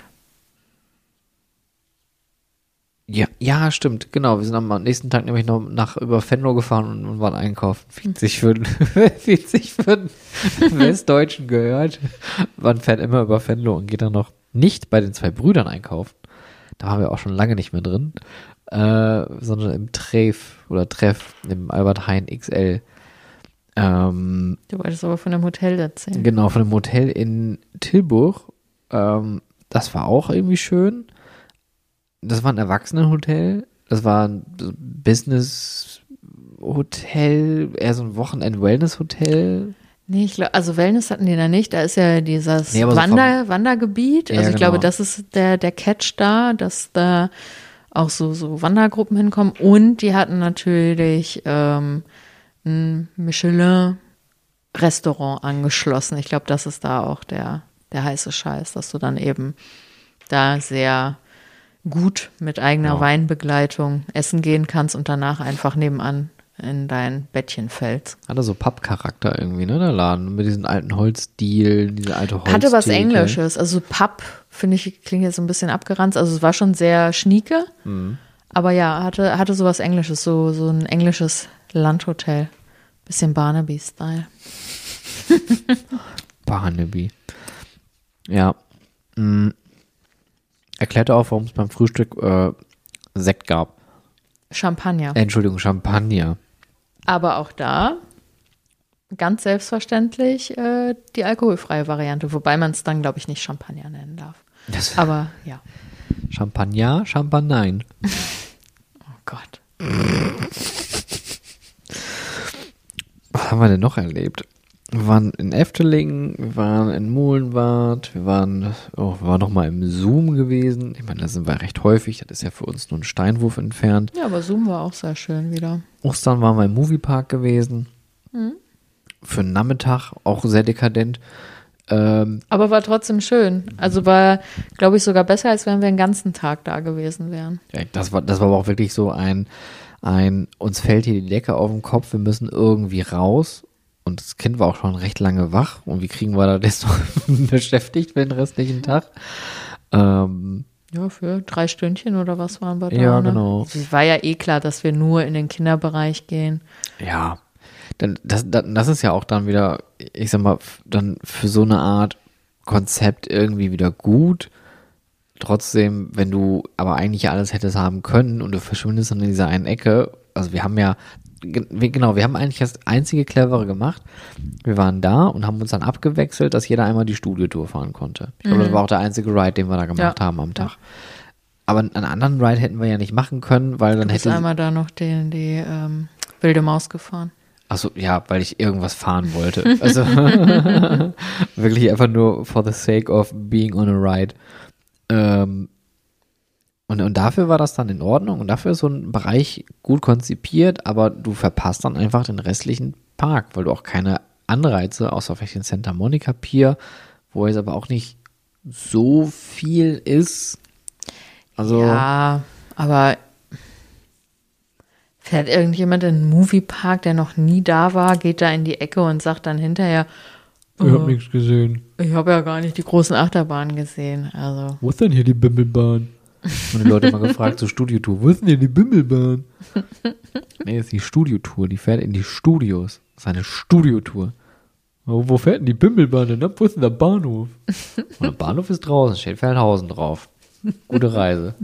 S2: Ja, ja, stimmt, genau. Wir sind am nächsten Tag nämlich noch nach über Venlo gefahren und, und waren einkaufen. Wie sich für, wie sich für einen Westdeutschen gehört. Man fährt immer über Venlo und geht dann noch nicht bei den zwei Brüdern einkaufen. Da waren wir auch schon lange nicht mehr drin. Äh, sondern im Treff oder Treff, im Albert Heijn X L. Ähm,
S1: du wolltest aber von dem Hotel erzählen.
S2: Genau, von dem Hotel in Tilburg. Ähm, das war auch irgendwie schön. Das war ein Erwachsenenhotel. Das war ein Business-Hotel, eher so ein Wochenend-Wellness-Hotel.
S1: Nee, ich glaube, also Wellness hatten die da nicht. Da ist ja dieses
S2: Nee, aber so
S1: Wander,
S2: vom-
S1: Wandergebiet.
S2: Ja,
S1: Also ich
S2: genau.
S1: glaube, das ist der, der Catch da, dass da auch so, so Wandergruppen hinkommen. Und die hatten natürlich ähm, ein Michelin-Restaurant angeschlossen. Ich glaube, das ist da auch der, der heiße Scheiß, dass du dann eben da sehr gut mit eigener
S2: Ja.
S1: Weinbegleitung essen gehen kannst und danach einfach nebenan in dein Bettchen fällst.
S2: Hatte so Pappcharakter irgendwie, ne, der Laden, mit diesen alten Holzdielen, diese alte Holztheke.
S1: Hatte was Englisches, also Papp, finde ich, klingt jetzt so ein bisschen abgeranzt, also es war schon sehr schnieke, mhm. aber ja, hatte, hatte so was Englisches, so, so ein englisches Landhotel. Bisschen Barnaby-Style.
S2: Barnaby. Ja. Mhm. Erklärte auch, warum es beim Frühstück äh, Sekt gab.
S1: Champagner.
S2: Äh, Entschuldigung, Champagner.
S1: Aber auch da ganz selbstverständlich äh, die alkoholfreie Variante, wobei man es dann, glaube ich, nicht Champagner nennen darf. Das Aber ja.
S2: Champagner, Champagnein.
S1: Oh Gott.
S2: Was haben wir denn noch erlebt? Wir waren in Efteling, wir waren in Molenwart, wir waren, oh, wir waren noch mal im Zoom gewesen. Ich meine, da sind wir recht häufig, das ist ja für uns nur ein Steinwurf entfernt.
S1: Ja, aber Zoom war auch sehr schön wieder.
S2: Ostern waren wir im Moviepark gewesen. Mhm. Für einen Nachmittag, auch sehr dekadent. Ähm,
S1: aber war trotzdem schön. Also war, glaube ich, sogar besser, als wenn wir den ganzen Tag da gewesen wären.
S2: Ja, das war, das war aber auch wirklich so ein, ein, uns fällt hier die Decke auf den Kopf, wir müssen irgendwie raus. Und das Kind war auch schon recht lange wach. Und wie kriegen wir da das noch beschäftigt für den restlichen Tag? Ähm,
S1: ja, für drei Stündchen oder was waren wir da?
S2: Ja,
S1: ne?
S2: genau.
S1: Es war ja eh klar, dass wir nur in den Kinderbereich gehen.
S2: Ja, dann, das, das, das ist ja auch dann wieder, ich sag mal, dann für so eine Art Konzept irgendwie wieder gut. Trotzdem, wenn du aber eigentlich alles hättest haben können und du verschwindest dann in dieser einen Ecke, also wir haben ja Genau, wir haben eigentlich das einzige Clevere gemacht. Wir waren da und haben uns dann abgewechselt, dass jeder einmal die Studiotour fahren konnte. Ich glaube, mhm. das war auch der einzige Ride, den wir da gemacht ja. haben am Tag. Aber einen anderen Ride hätten wir ja nicht machen können, weil dann
S1: du bist
S2: hätte...
S1: einmal da noch den, die ähm, wilde Maus gefahren.
S2: Achso, ja, weil ich irgendwas fahren wollte. Also wirklich einfach nur for the sake of being on a ride. Ähm, Und, und dafür war das dann in Ordnung und dafür ist so ein Bereich gut konzipiert, aber du verpasst dann einfach den restlichen Park, weil du auch keine Anreize, außer vielleicht den Santa Monica Pier, wo jetzt aber auch nicht so viel ist. Also
S1: ja, aber fährt irgendjemand in einen Moviepark, der noch nie da war, geht da in die Ecke und sagt dann hinterher,
S2: ich hab nichts gesehen.
S1: Ich habe ja gar nicht die großen Achterbahnen gesehen. Also.
S2: Wo ist denn hier die Bimmelbahn? Und die Leute mal gefragt zur Studiotour, wo ist denn hier die Bimmelbahn? Nee, das ist die Studiotour, die fährt in die Studios. Das ist eine Studiotour. Wo, wo fährt denn die Bimmelbahn denn? Wo ist denn der Bahnhof? Und der Bahnhof ist draußen, steht Feldhausen drauf. Gute Reise.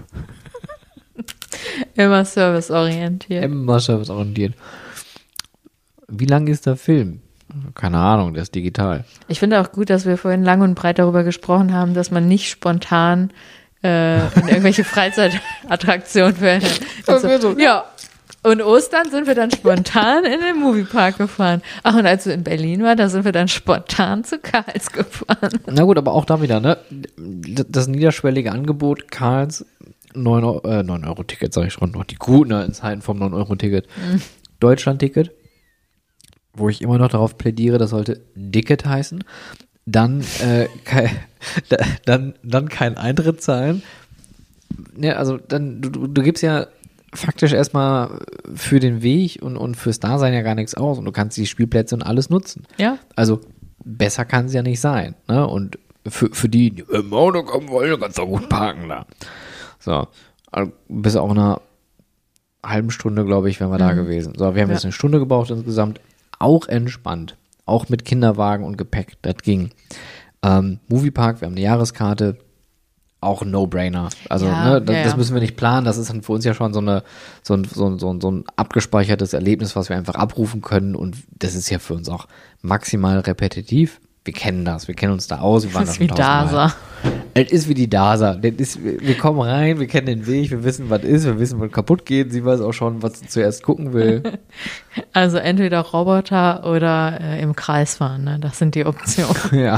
S1: Immer serviceorientiert.
S2: Immer serviceorientiert. Wie lang ist der Film? Keine Ahnung, der ist digital.
S1: Ich finde auch gut, dass wir vorhin lang und breit darüber gesprochen haben, dass man nicht spontan äh, in irgendwelche Freizeitattraktionen fährt. So, ja, und Ostern sind wir dann spontan in den Moviepark gefahren. Ach, und als wir in Berlin waren, da sind wir dann spontan zu Karls gefahren.
S2: Na gut, aber auch da wieder, ne? Das niederschwellige Angebot Karls, neun Euro, äh, neun Euro Ticket, sag ich schon, noch die guten in Zeiten vom neun Euro Ticket. Mhm. Deutschland-Ticket, wo ich immer noch darauf plädiere, das sollte Dicket heißen. Dann, äh, kein, dann, dann kein Eintritt zahlen. Ja, also dann, du, du gibst ja faktisch erstmal für den Weg und, und fürs Dasein ja gar nichts aus und du kannst die Spielplätze und alles nutzen.
S1: Ja.
S2: Also besser kann es ja nicht sein. Ne? Und für, für die, die im Auto kommen wollen, kannst du auch gut parken da. So, also bis auch einer halben Stunde, glaube ich, wären wir mhm. da gewesen. So, wir haben ja. jetzt eine Stunde gebraucht insgesamt. Auch entspannt. Auch mit Kinderwagen und Gepäck. Das ging. Ähm, Moviepark, wir haben eine Jahreskarte. Auch ein No-Brainer. Also,
S1: ja,
S2: ne, das,
S1: ja, ja.
S2: das müssen wir nicht planen. Das ist dann für uns ja schon so, eine, so, ein, so, ein, so, ein, so ein abgespeichertes Erlebnis, was wir einfach abrufen können. Und das ist ja für uns auch maximal repetitiv. Wir kennen das, wir kennen uns da aus. Wir waren
S1: das ist wie DASA.
S2: Es ist wie die DASA. Das ist, wir kommen rein, wir kennen den Weg, wir wissen, was ist, wir wissen, was kaputt geht. Sie weiß auch schon, was sie zuerst gucken will.
S1: Also entweder Roboter oder äh, im Kreis fahren, ne? Das sind die Optionen.
S2: Ja.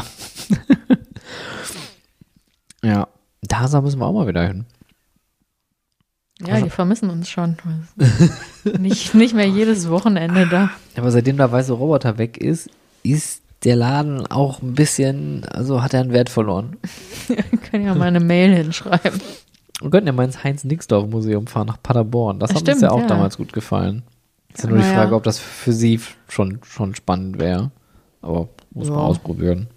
S2: Ja. DASA müssen wir auch mal wieder hin.
S1: Ja, also, die vermissen uns schon. nicht, nicht mehr jedes Wochenende da.
S2: Aber seitdem der weiße Roboter weg ist, ist der Laden auch ein bisschen, also hat er einen Wert verloren.
S1: Wir können ja mal eine Mail hinschreiben.
S2: Wir könnten ja mal ins Heinz-Nixdorf-Museum fahren nach Paderborn. Das hat
S1: Stimmt,
S2: uns ja auch
S1: ja.
S2: damals gut gefallen. Ist ja nur die
S1: naja.
S2: Frage, ob das für sie schon, schon spannend wäre. Aber muss
S1: Ja.
S2: man ausprobieren.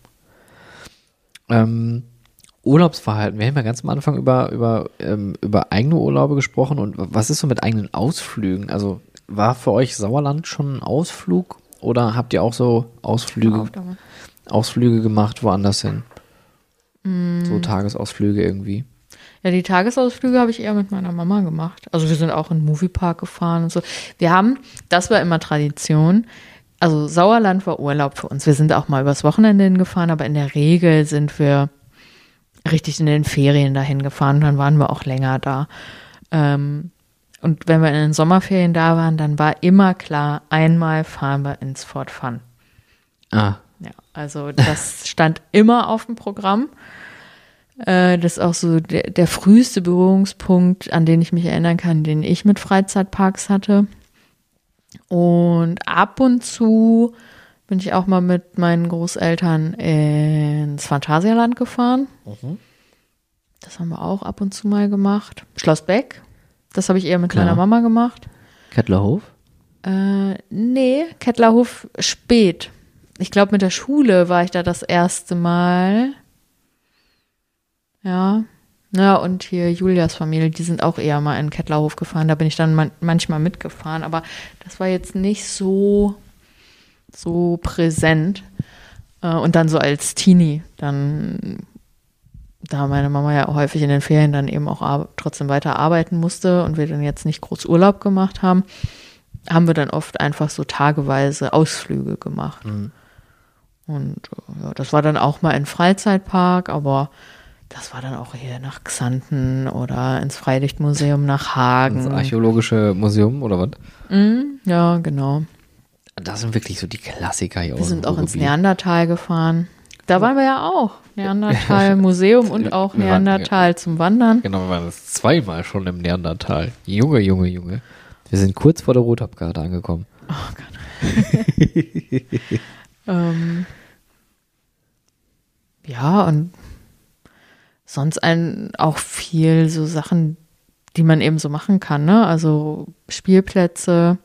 S2: Ähm, Urlaubsverhalten. Wir haben ja ganz am Anfang über, über, ähm, über eigene Urlaube gesprochen. Und was ist so mit eigenen Ausflügen? Also war für euch Sauerland schon ein Ausflug? Oder habt ihr auch so Ausflüge, Ausflüge gemacht woanders hin? Mm. So Tagesausflüge irgendwie?
S1: Ja, die Tagesausflüge habe ich eher mit meiner Mama gemacht. Also wir sind auch in den Moviepark gefahren und so. Wir haben, das war immer Tradition, also Sauerland war Urlaub für uns. Wir sind auch mal übers Wochenende hingefahren, aber in der Regel sind wir richtig in den Ferien dahin gefahren. Dann waren wir auch länger da. Ähm, und wenn wir in den Sommerferien da waren, dann war immer klar, einmal fahren wir ins Fort Fun.
S2: Ah.
S1: Ja, also das stand immer auf dem Programm. Das ist auch so der, der früheste Berührungspunkt, an den ich mich erinnern kann, den ich mit Freizeitparks hatte. Und ab und zu bin ich auch mal mit meinen Großeltern ins Phantasialand gefahren. Mhm. Das haben wir auch ab und zu mal gemacht. Schloss Beck, das habe ich eher mit Klar. meiner Mama gemacht.
S2: Kettlerhof?
S1: Äh, nee, Kettlerhof spät. Ich glaube, mit der Schule war ich da das erste Mal. Ja, ja, und hier Julias Familie, die sind auch eher mal in Kettlerhof gefahren. Da bin ich dann man- manchmal mitgefahren, aber das war jetzt nicht so, so präsent. Äh, und dann so als Teenie, dann, da meine Mama ja auch häufig in den Ferien dann eben auch ar- trotzdem weiter arbeiten musste und wir dann jetzt nicht groß Urlaub gemacht haben, haben wir dann oft einfach so tageweise Ausflüge gemacht. Mhm. Und ja, das war dann auch mal in Freizeitpark, aber das war dann auch hier nach Xanten oder ins Freilichtmuseum nach Hagen.
S2: Das Archäologische Museum oder was?
S1: Mm, ja, genau.
S2: Das sind wirklich so die Klassiker hier.
S1: Wir sind auch ins Neandertal gefahren. Da waren wir ja auch. Neandertal-Museum und auch Neandertal zum Wandern.
S2: Genau, wir waren das zweimal schon im Neandertal. Junge, Junge, Junge. Wir sind kurz vor der Rotabkarte angekommen.
S1: Oh Gott. ähm, ja, und sonst ein, auch viel so Sachen, die man eben so machen kann, ne? Also Spielplätze.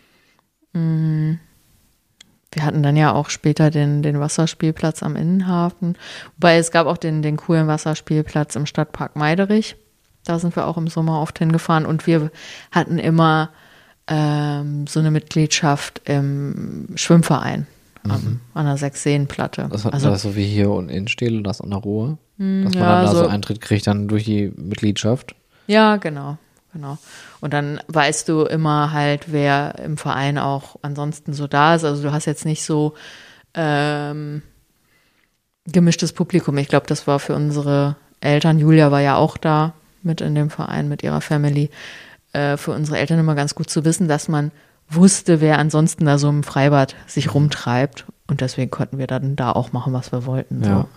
S1: Wir hatten dann ja auch später den, den Wasserspielplatz am Innenhafen. Wobei es gab auch den, den coolen Wasserspielplatz im Stadtpark Meiderich. Da sind wir auch im Sommer oft hingefahren. Und wir hatten immer ähm, so eine Mitgliedschaft im Schwimmverein. Mhm. An der Sechsseenplatte.
S2: Das hat
S1: also,
S2: das so wie hier und in Stehl und das an der Ruhr.
S1: Mh,
S2: dass man
S1: ja,
S2: dann da so
S1: so
S2: Eintritt kriegt, dann durch die Mitgliedschaft.
S1: Ja, genau, genau. Und dann weißt du immer halt, wer im Verein auch ansonsten so da ist. Also du hast jetzt nicht so ähm, gemischtes Publikum. Ich glaube, das war für unsere Eltern, Julia war ja auch da mit in dem Verein mit ihrer Family, äh, für unsere Eltern immer ganz gut zu wissen, dass man wusste, wer ansonsten da so im Freibad sich rumtreibt. Und deswegen konnten wir dann da auch machen, was wir wollten.
S2: Ja.
S1: So.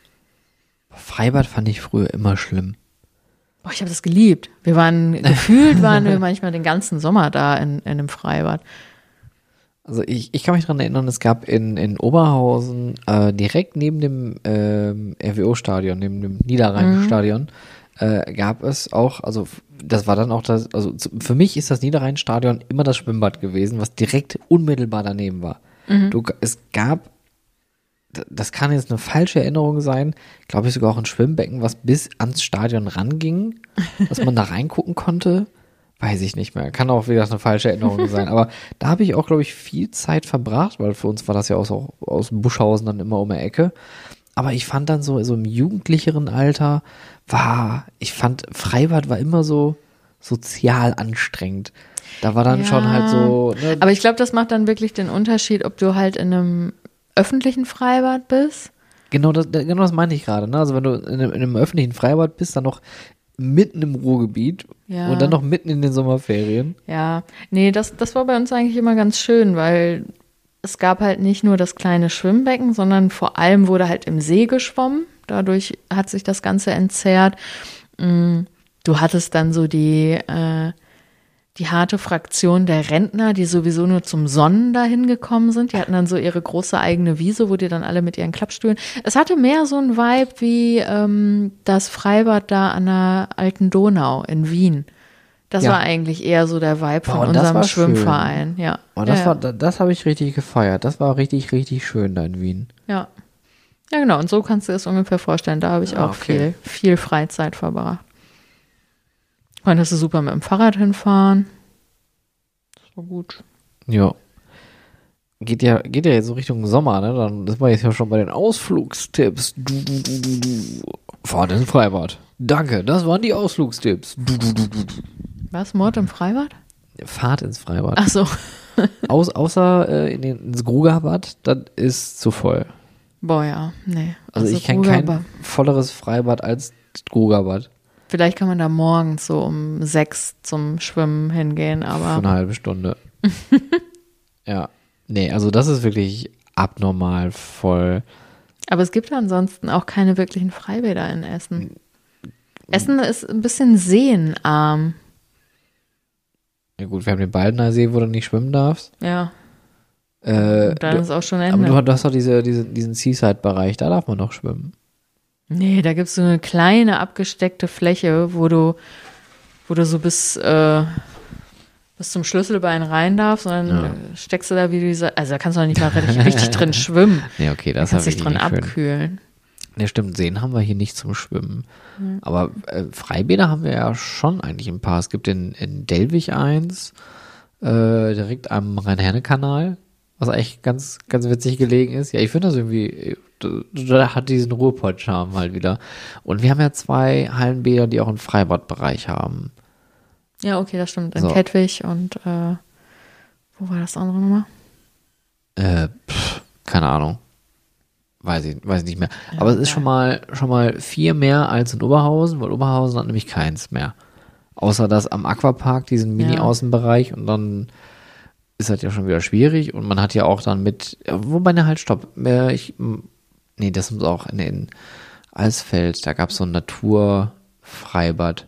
S2: Freibad fand ich früher immer schlimm.
S1: Boah, ich habe das geliebt. Wir waren, gefühlt waren wir manchmal den ganzen Sommer da in, in einem Freibad.
S2: Also ich, ich kann mich dran erinnern, es gab in, in Oberhausen äh, direkt neben dem ähm, R W O-Stadion, neben dem Niederrhein-Stadion, mhm. äh, gab es auch, also das war dann auch das, also für mich ist das Niederrhein-Stadion immer das Schwimmbad gewesen, was direkt unmittelbar daneben war. Mhm. Du, es gab, das kann jetzt eine falsche Erinnerung sein, glaube ich sogar auch ein Schwimmbecken, was bis ans Stadion ranging, dass man da reingucken konnte. Weiß ich nicht mehr. Kann auch wieder eine falsche Erinnerung sein. Aber da habe ich auch, glaube ich, viel Zeit verbracht, weil für uns war das ja aus, auch aus Buschhausen dann immer um die Ecke. Aber ich fand dann so, so im jugendlicheren Alter war, ich fand Freibad war immer so sozial anstrengend. Da war dann
S1: ja,
S2: schon halt so. Ne?
S1: Aber ich glaube, das macht dann wirklich den Unterschied, ob du halt in einem öffentlichen Freibad bist.
S2: Genau das, genau das meine ich gerade. Ne? Also wenn du in einem, in einem öffentlichen Freibad bist, dann noch mitten im Ruhrgebiet ja. und dann noch mitten in den Sommerferien.
S1: Ja, nee, das, das war bei uns eigentlich immer ganz schön, weil es gab halt nicht nur das kleine Schwimmbecken, sondern vor allem wurde halt im See geschwommen. Dadurch hat sich das Ganze entzerrt. Du hattest dann so die, äh, die harte Fraktion der Rentner, die sowieso nur zum Sonnen dahin gekommen sind. Die hatten dann so ihre große eigene Wiese, wo die dann alle mit ihren Klappstühlen. Es hatte mehr so ein Vibe wie ähm, das Freibad da an der Alten Donau in Wien. Das
S2: Ja.
S1: war eigentlich eher so der Vibe von
S2: Boah, das
S1: unserem
S2: war
S1: Schwimmverein. Ja.
S2: Oh, das
S1: ja,
S2: war, das, das habe ich richtig gefeiert. Das war richtig, richtig schön da in Wien.
S1: ja. Ja, genau. Und so kannst du es ungefähr vorstellen. Da habe ich
S2: Ah,
S1: auch
S2: okay.
S1: viel, viel Freizeit verbracht. Konntest du super mit dem Fahrrad hinfahren. Das war gut.
S2: Ja. Geht ja, geht ja jetzt so Richtung Sommer, ne? Dann sind wir jetzt ja schon bei den Ausflugstipps. Du, du, du, du, du. Fahrt ins Freibad. Danke, das waren die Ausflugstipps. Du, du, du, du, du.
S1: Was? Mord im Freibad?
S2: Fahrt ins Freibad.
S1: Ach so.
S2: Aus, außer äh, in den, ins Grugerbad, das ist zu voll.
S1: Boah, ja. Nee.
S2: Also, ich kenne
S1: Grugerbad.
S2: kein volleres Freibad als das Grugerbad.
S1: Vielleicht kann man da morgens so um sechs zum Schwimmen hingehen,
S2: Für
S1: aber
S2: eine halbe Stunde. Ja. Nee, also das ist wirklich abnormal voll.
S1: aber es gibt ansonsten auch keine wirklichen Freibäder in Essen. Essen ist ein bisschen seenarm.
S2: Ja gut, wir haben den Baldener See, wo du nicht schwimmen darfst.
S1: Ja,
S2: Äh,
S1: dann
S2: du,
S1: ist auch schon
S2: aber
S1: Ende.
S2: du, du hast doch diese, diese, diesen Seaside-Bereich, da darf man doch schwimmen.
S1: Nee, da gibt es so eine kleine abgesteckte Fläche, wo du, wo du so bis, äh, bis zum Schlüsselbein rein darfst und dann
S2: Ja.
S1: äh, steckst du da wie diese, also da kannst du noch nicht mal richtig, richtig drin schwimmen.
S2: Nee, okay,
S1: Da
S2: das
S1: kannst
S2: ist
S1: dich
S2: wirklich
S1: drin
S2: nicht schön.
S1: abkühlen.
S2: Nee, stimmt, Seen haben wir hier nicht zum Schwimmen. Aber äh, Freibäder haben wir ja schon eigentlich ein paar. Es gibt in, in Delwig eins, äh, direkt am Rhein-Herne-Kanal, was eigentlich ganz, ganz witzig gelegen ist. Ja, ich finde das irgendwie, da hat diesen Ruhrpott-Charme halt wieder. Und wir haben ja zwei Hallenbäder, die auch einen Freibadbereich haben.
S1: Ja, okay, das stimmt. In
S2: So.
S1: Kettwig und äh, wo war das andere nochmal?
S2: Äh, pff, keine Ahnung. Weiß ich, weiß ich nicht mehr. Aber es ist
S1: ja.
S2: schon mal, schon mal vier mehr als in Oberhausen, weil Oberhausen hat nämlich keins mehr. Außer das am Aquapark, diesen Mini-Außenbereich, und dann ist das ja schon wieder schwierig, und man hat ja auch dann mit, wobei, ne, halt, stopp. Äh, Ich, nee, das muss auch in, in Alsfeld, da gab es so ein Naturfreibad.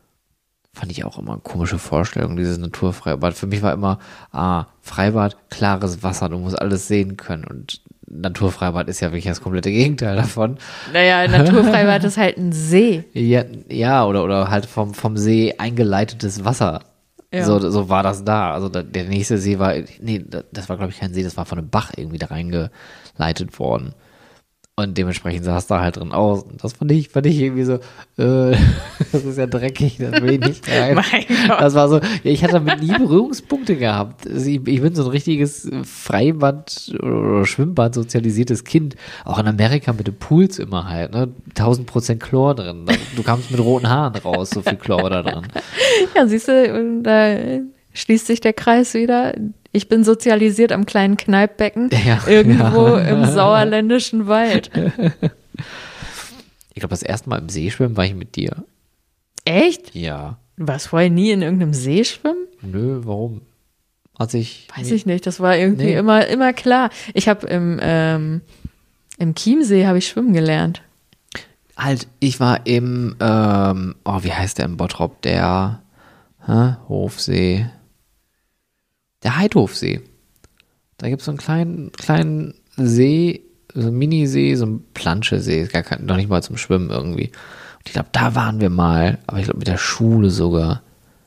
S2: Fand ich auch immer eine komische Vorstellung, dieses Naturfreibad. Für mich war immer, ah, Freibad, klares Wasser, du musst alles sehen können. Und Naturfreibad ist ja wirklich das komplette Gegenteil davon.
S1: Naja, Naturfreibad ist halt ein See.
S2: Ja, ja, oder, oder halt vom, vom See eingeleitetes Wasser.
S1: Ja.
S2: So, so war das da. Also da, der nächste See war, nee, das war, glaube ich, kein See, das war von einem Bach irgendwie da reingeleitet worden. Und dementsprechend sah es da halt drin aus. Und das fand ich, fand ich irgendwie so, äh, das ist ja dreckig, das will ich nicht rein.
S1: Mein Gott.
S2: Das war so, ja, ich hatte damit nie Berührungspunkte gehabt. Also ich, ich bin so ein richtiges Freibad- oder Schwimmbad sozialisiertes Kind. Auch in Amerika mit den Pools immer halt, ne? tausend Prozent Chlor drin. Du kamst mit roten Haaren raus, so viel Chlor war da drin.
S1: Ja, siehst du, da schließt sich der Kreis wieder. Ich bin sozialisiert am kleinen Kneippbecken
S2: Ja,
S1: irgendwo
S2: ja.
S1: im sauerländischen Wald.
S2: Ich glaube, das erste Mal im See schwimmen war ich mit dir.
S1: Echt?
S2: Ja.
S1: Du warst vorher nie in irgendeinem See schwimmen?
S2: Nö, warum? Als ich.
S1: Weiß ich nicht, das war irgendwie
S2: Nee.
S1: immer, immer klar. Ich habe im, ähm, im Chiemsee habe ich schwimmen gelernt.
S2: Halt, ich war im, ähm, oh, wie heißt der im Bottrop? Der hä? Hofsee. Der Heidhofsee. Da gibt es so einen kleinen, kleinen See, so einen Minisee, so ein Planschesee, ist gar kein, noch nicht mal zum Schwimmen irgendwie. Und ich glaube, da waren wir mal, aber ich glaube mit der Schule sogar.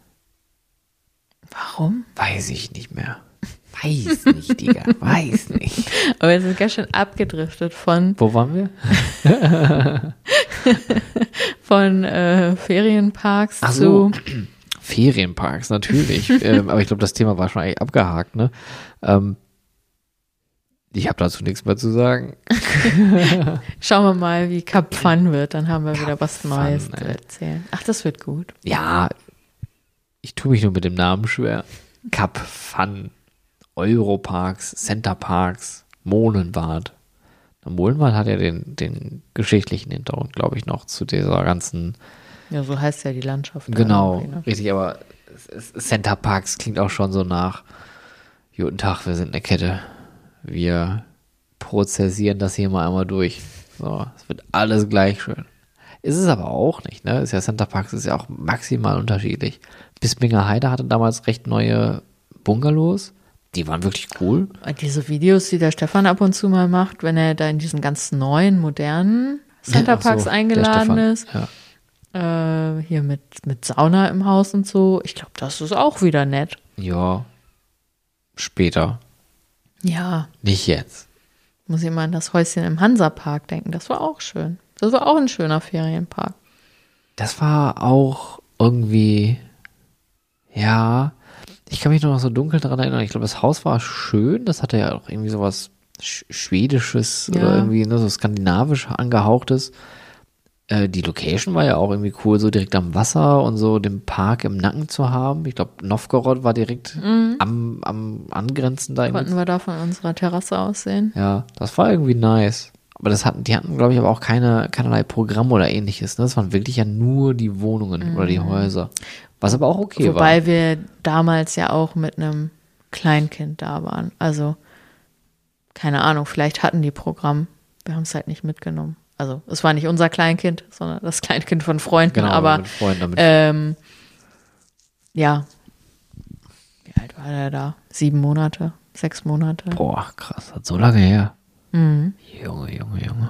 S1: Warum?
S2: Weiß ich nicht mehr. Weiß nicht, Digga, weiß nicht.
S1: Aber wir sind ganz schön abgedriftet von,
S2: Wo waren wir?
S1: von äh, Ferienparks
S2: Ach
S1: zu.
S2: so. Ferienparks, natürlich. ähm, aber ich glaube, das Thema war schon eigentlich abgehakt, ne? Ähm, ich habe dazu nichts mehr zu sagen.
S1: Schauen wir mal, wie Cap Fun wird. Dann haben wir wieder
S2: Cap
S1: was
S2: Fun,
S1: Neues zu
S2: ey.
S1: erzählen. Ach, das wird gut.
S2: Ja, ich tue mich nur mit dem Namen schwer. Cap Fun, Europarks, Centerparks, Molenbad. Der Molenbad hat ja den, den geschichtlichen Hintergrund, glaube ich, noch zu dieser ganzen.
S1: Ja, so heißt ja die Landschaft. da
S2: Genau,
S1: irgendwie, ne?
S2: richtig, aber es- es- Centerparks klingt auch schon so nach, guten Tag, wir sind eine Kette. Wir prozessieren das hier mal einmal durch. So, es wird alles gleich schön. Ist es aber auch nicht, ne? Ist ja Centerparks ist ja auch maximal unterschiedlich. Bispinger Heide hatte damals recht neue Bungalows. Die waren wirklich cool.
S1: Und diese Videos, die der Stefan ab und zu mal macht, wenn er da in diesen ganz neuen, modernen Centerparks
S2: Ach so, der
S1: eingeladen
S2: Stefan,
S1: ist,
S2: Ja.
S1: Äh, hier mit, mit Sauna im Haus und so. Ich glaube, das ist auch wieder nett.
S2: Ja, später.
S1: Ja.
S2: Nicht jetzt.
S1: Muss ich mal an das Häuschen im Hansapark denken. Das war auch schön. Das war auch ein schöner Ferienpark.
S2: Das war auch irgendwie, ja, ich kann mich nur noch so dunkel daran erinnern. Ich glaube, das Haus war schön. Das hatte ja auch irgendwie sowas Sch- Schwedisches
S1: Ja.
S2: oder irgendwie ne, so skandinavisch angehauchtes. Äh, die Location war ja auch irgendwie cool, so direkt am Wasser und so den Park im Nacken zu haben. Ich glaube, Novgorod war direkt am, am Angrenzen da.
S1: Konnten wir da von unserer Terrasse aus sehen.
S2: Ja, das war irgendwie nice. Aber das hatten, die hatten, glaube ich, aber auch keine, keinerlei Programm oder ähnliches. Ne? Das waren wirklich ja nur die Wohnungen oder die Häuser. Was aber auch okay war.
S1: Wobei wir damals ja auch mit einem Kleinkind da waren. Also, keine Ahnung, vielleicht hatten die Programm. Wir haben es halt nicht mitgenommen. Also, es war nicht unser Kleinkind, sondern das Kleinkind von Freunden.
S2: Genau,
S1: aber
S2: mit Freunden damit.
S1: ähm, ja. Wie alt war der da? Sieben Monate? Sechs Monate?
S2: Boah, krass, hat so lange her.
S1: Mhm.
S2: Junge, Junge, Junge.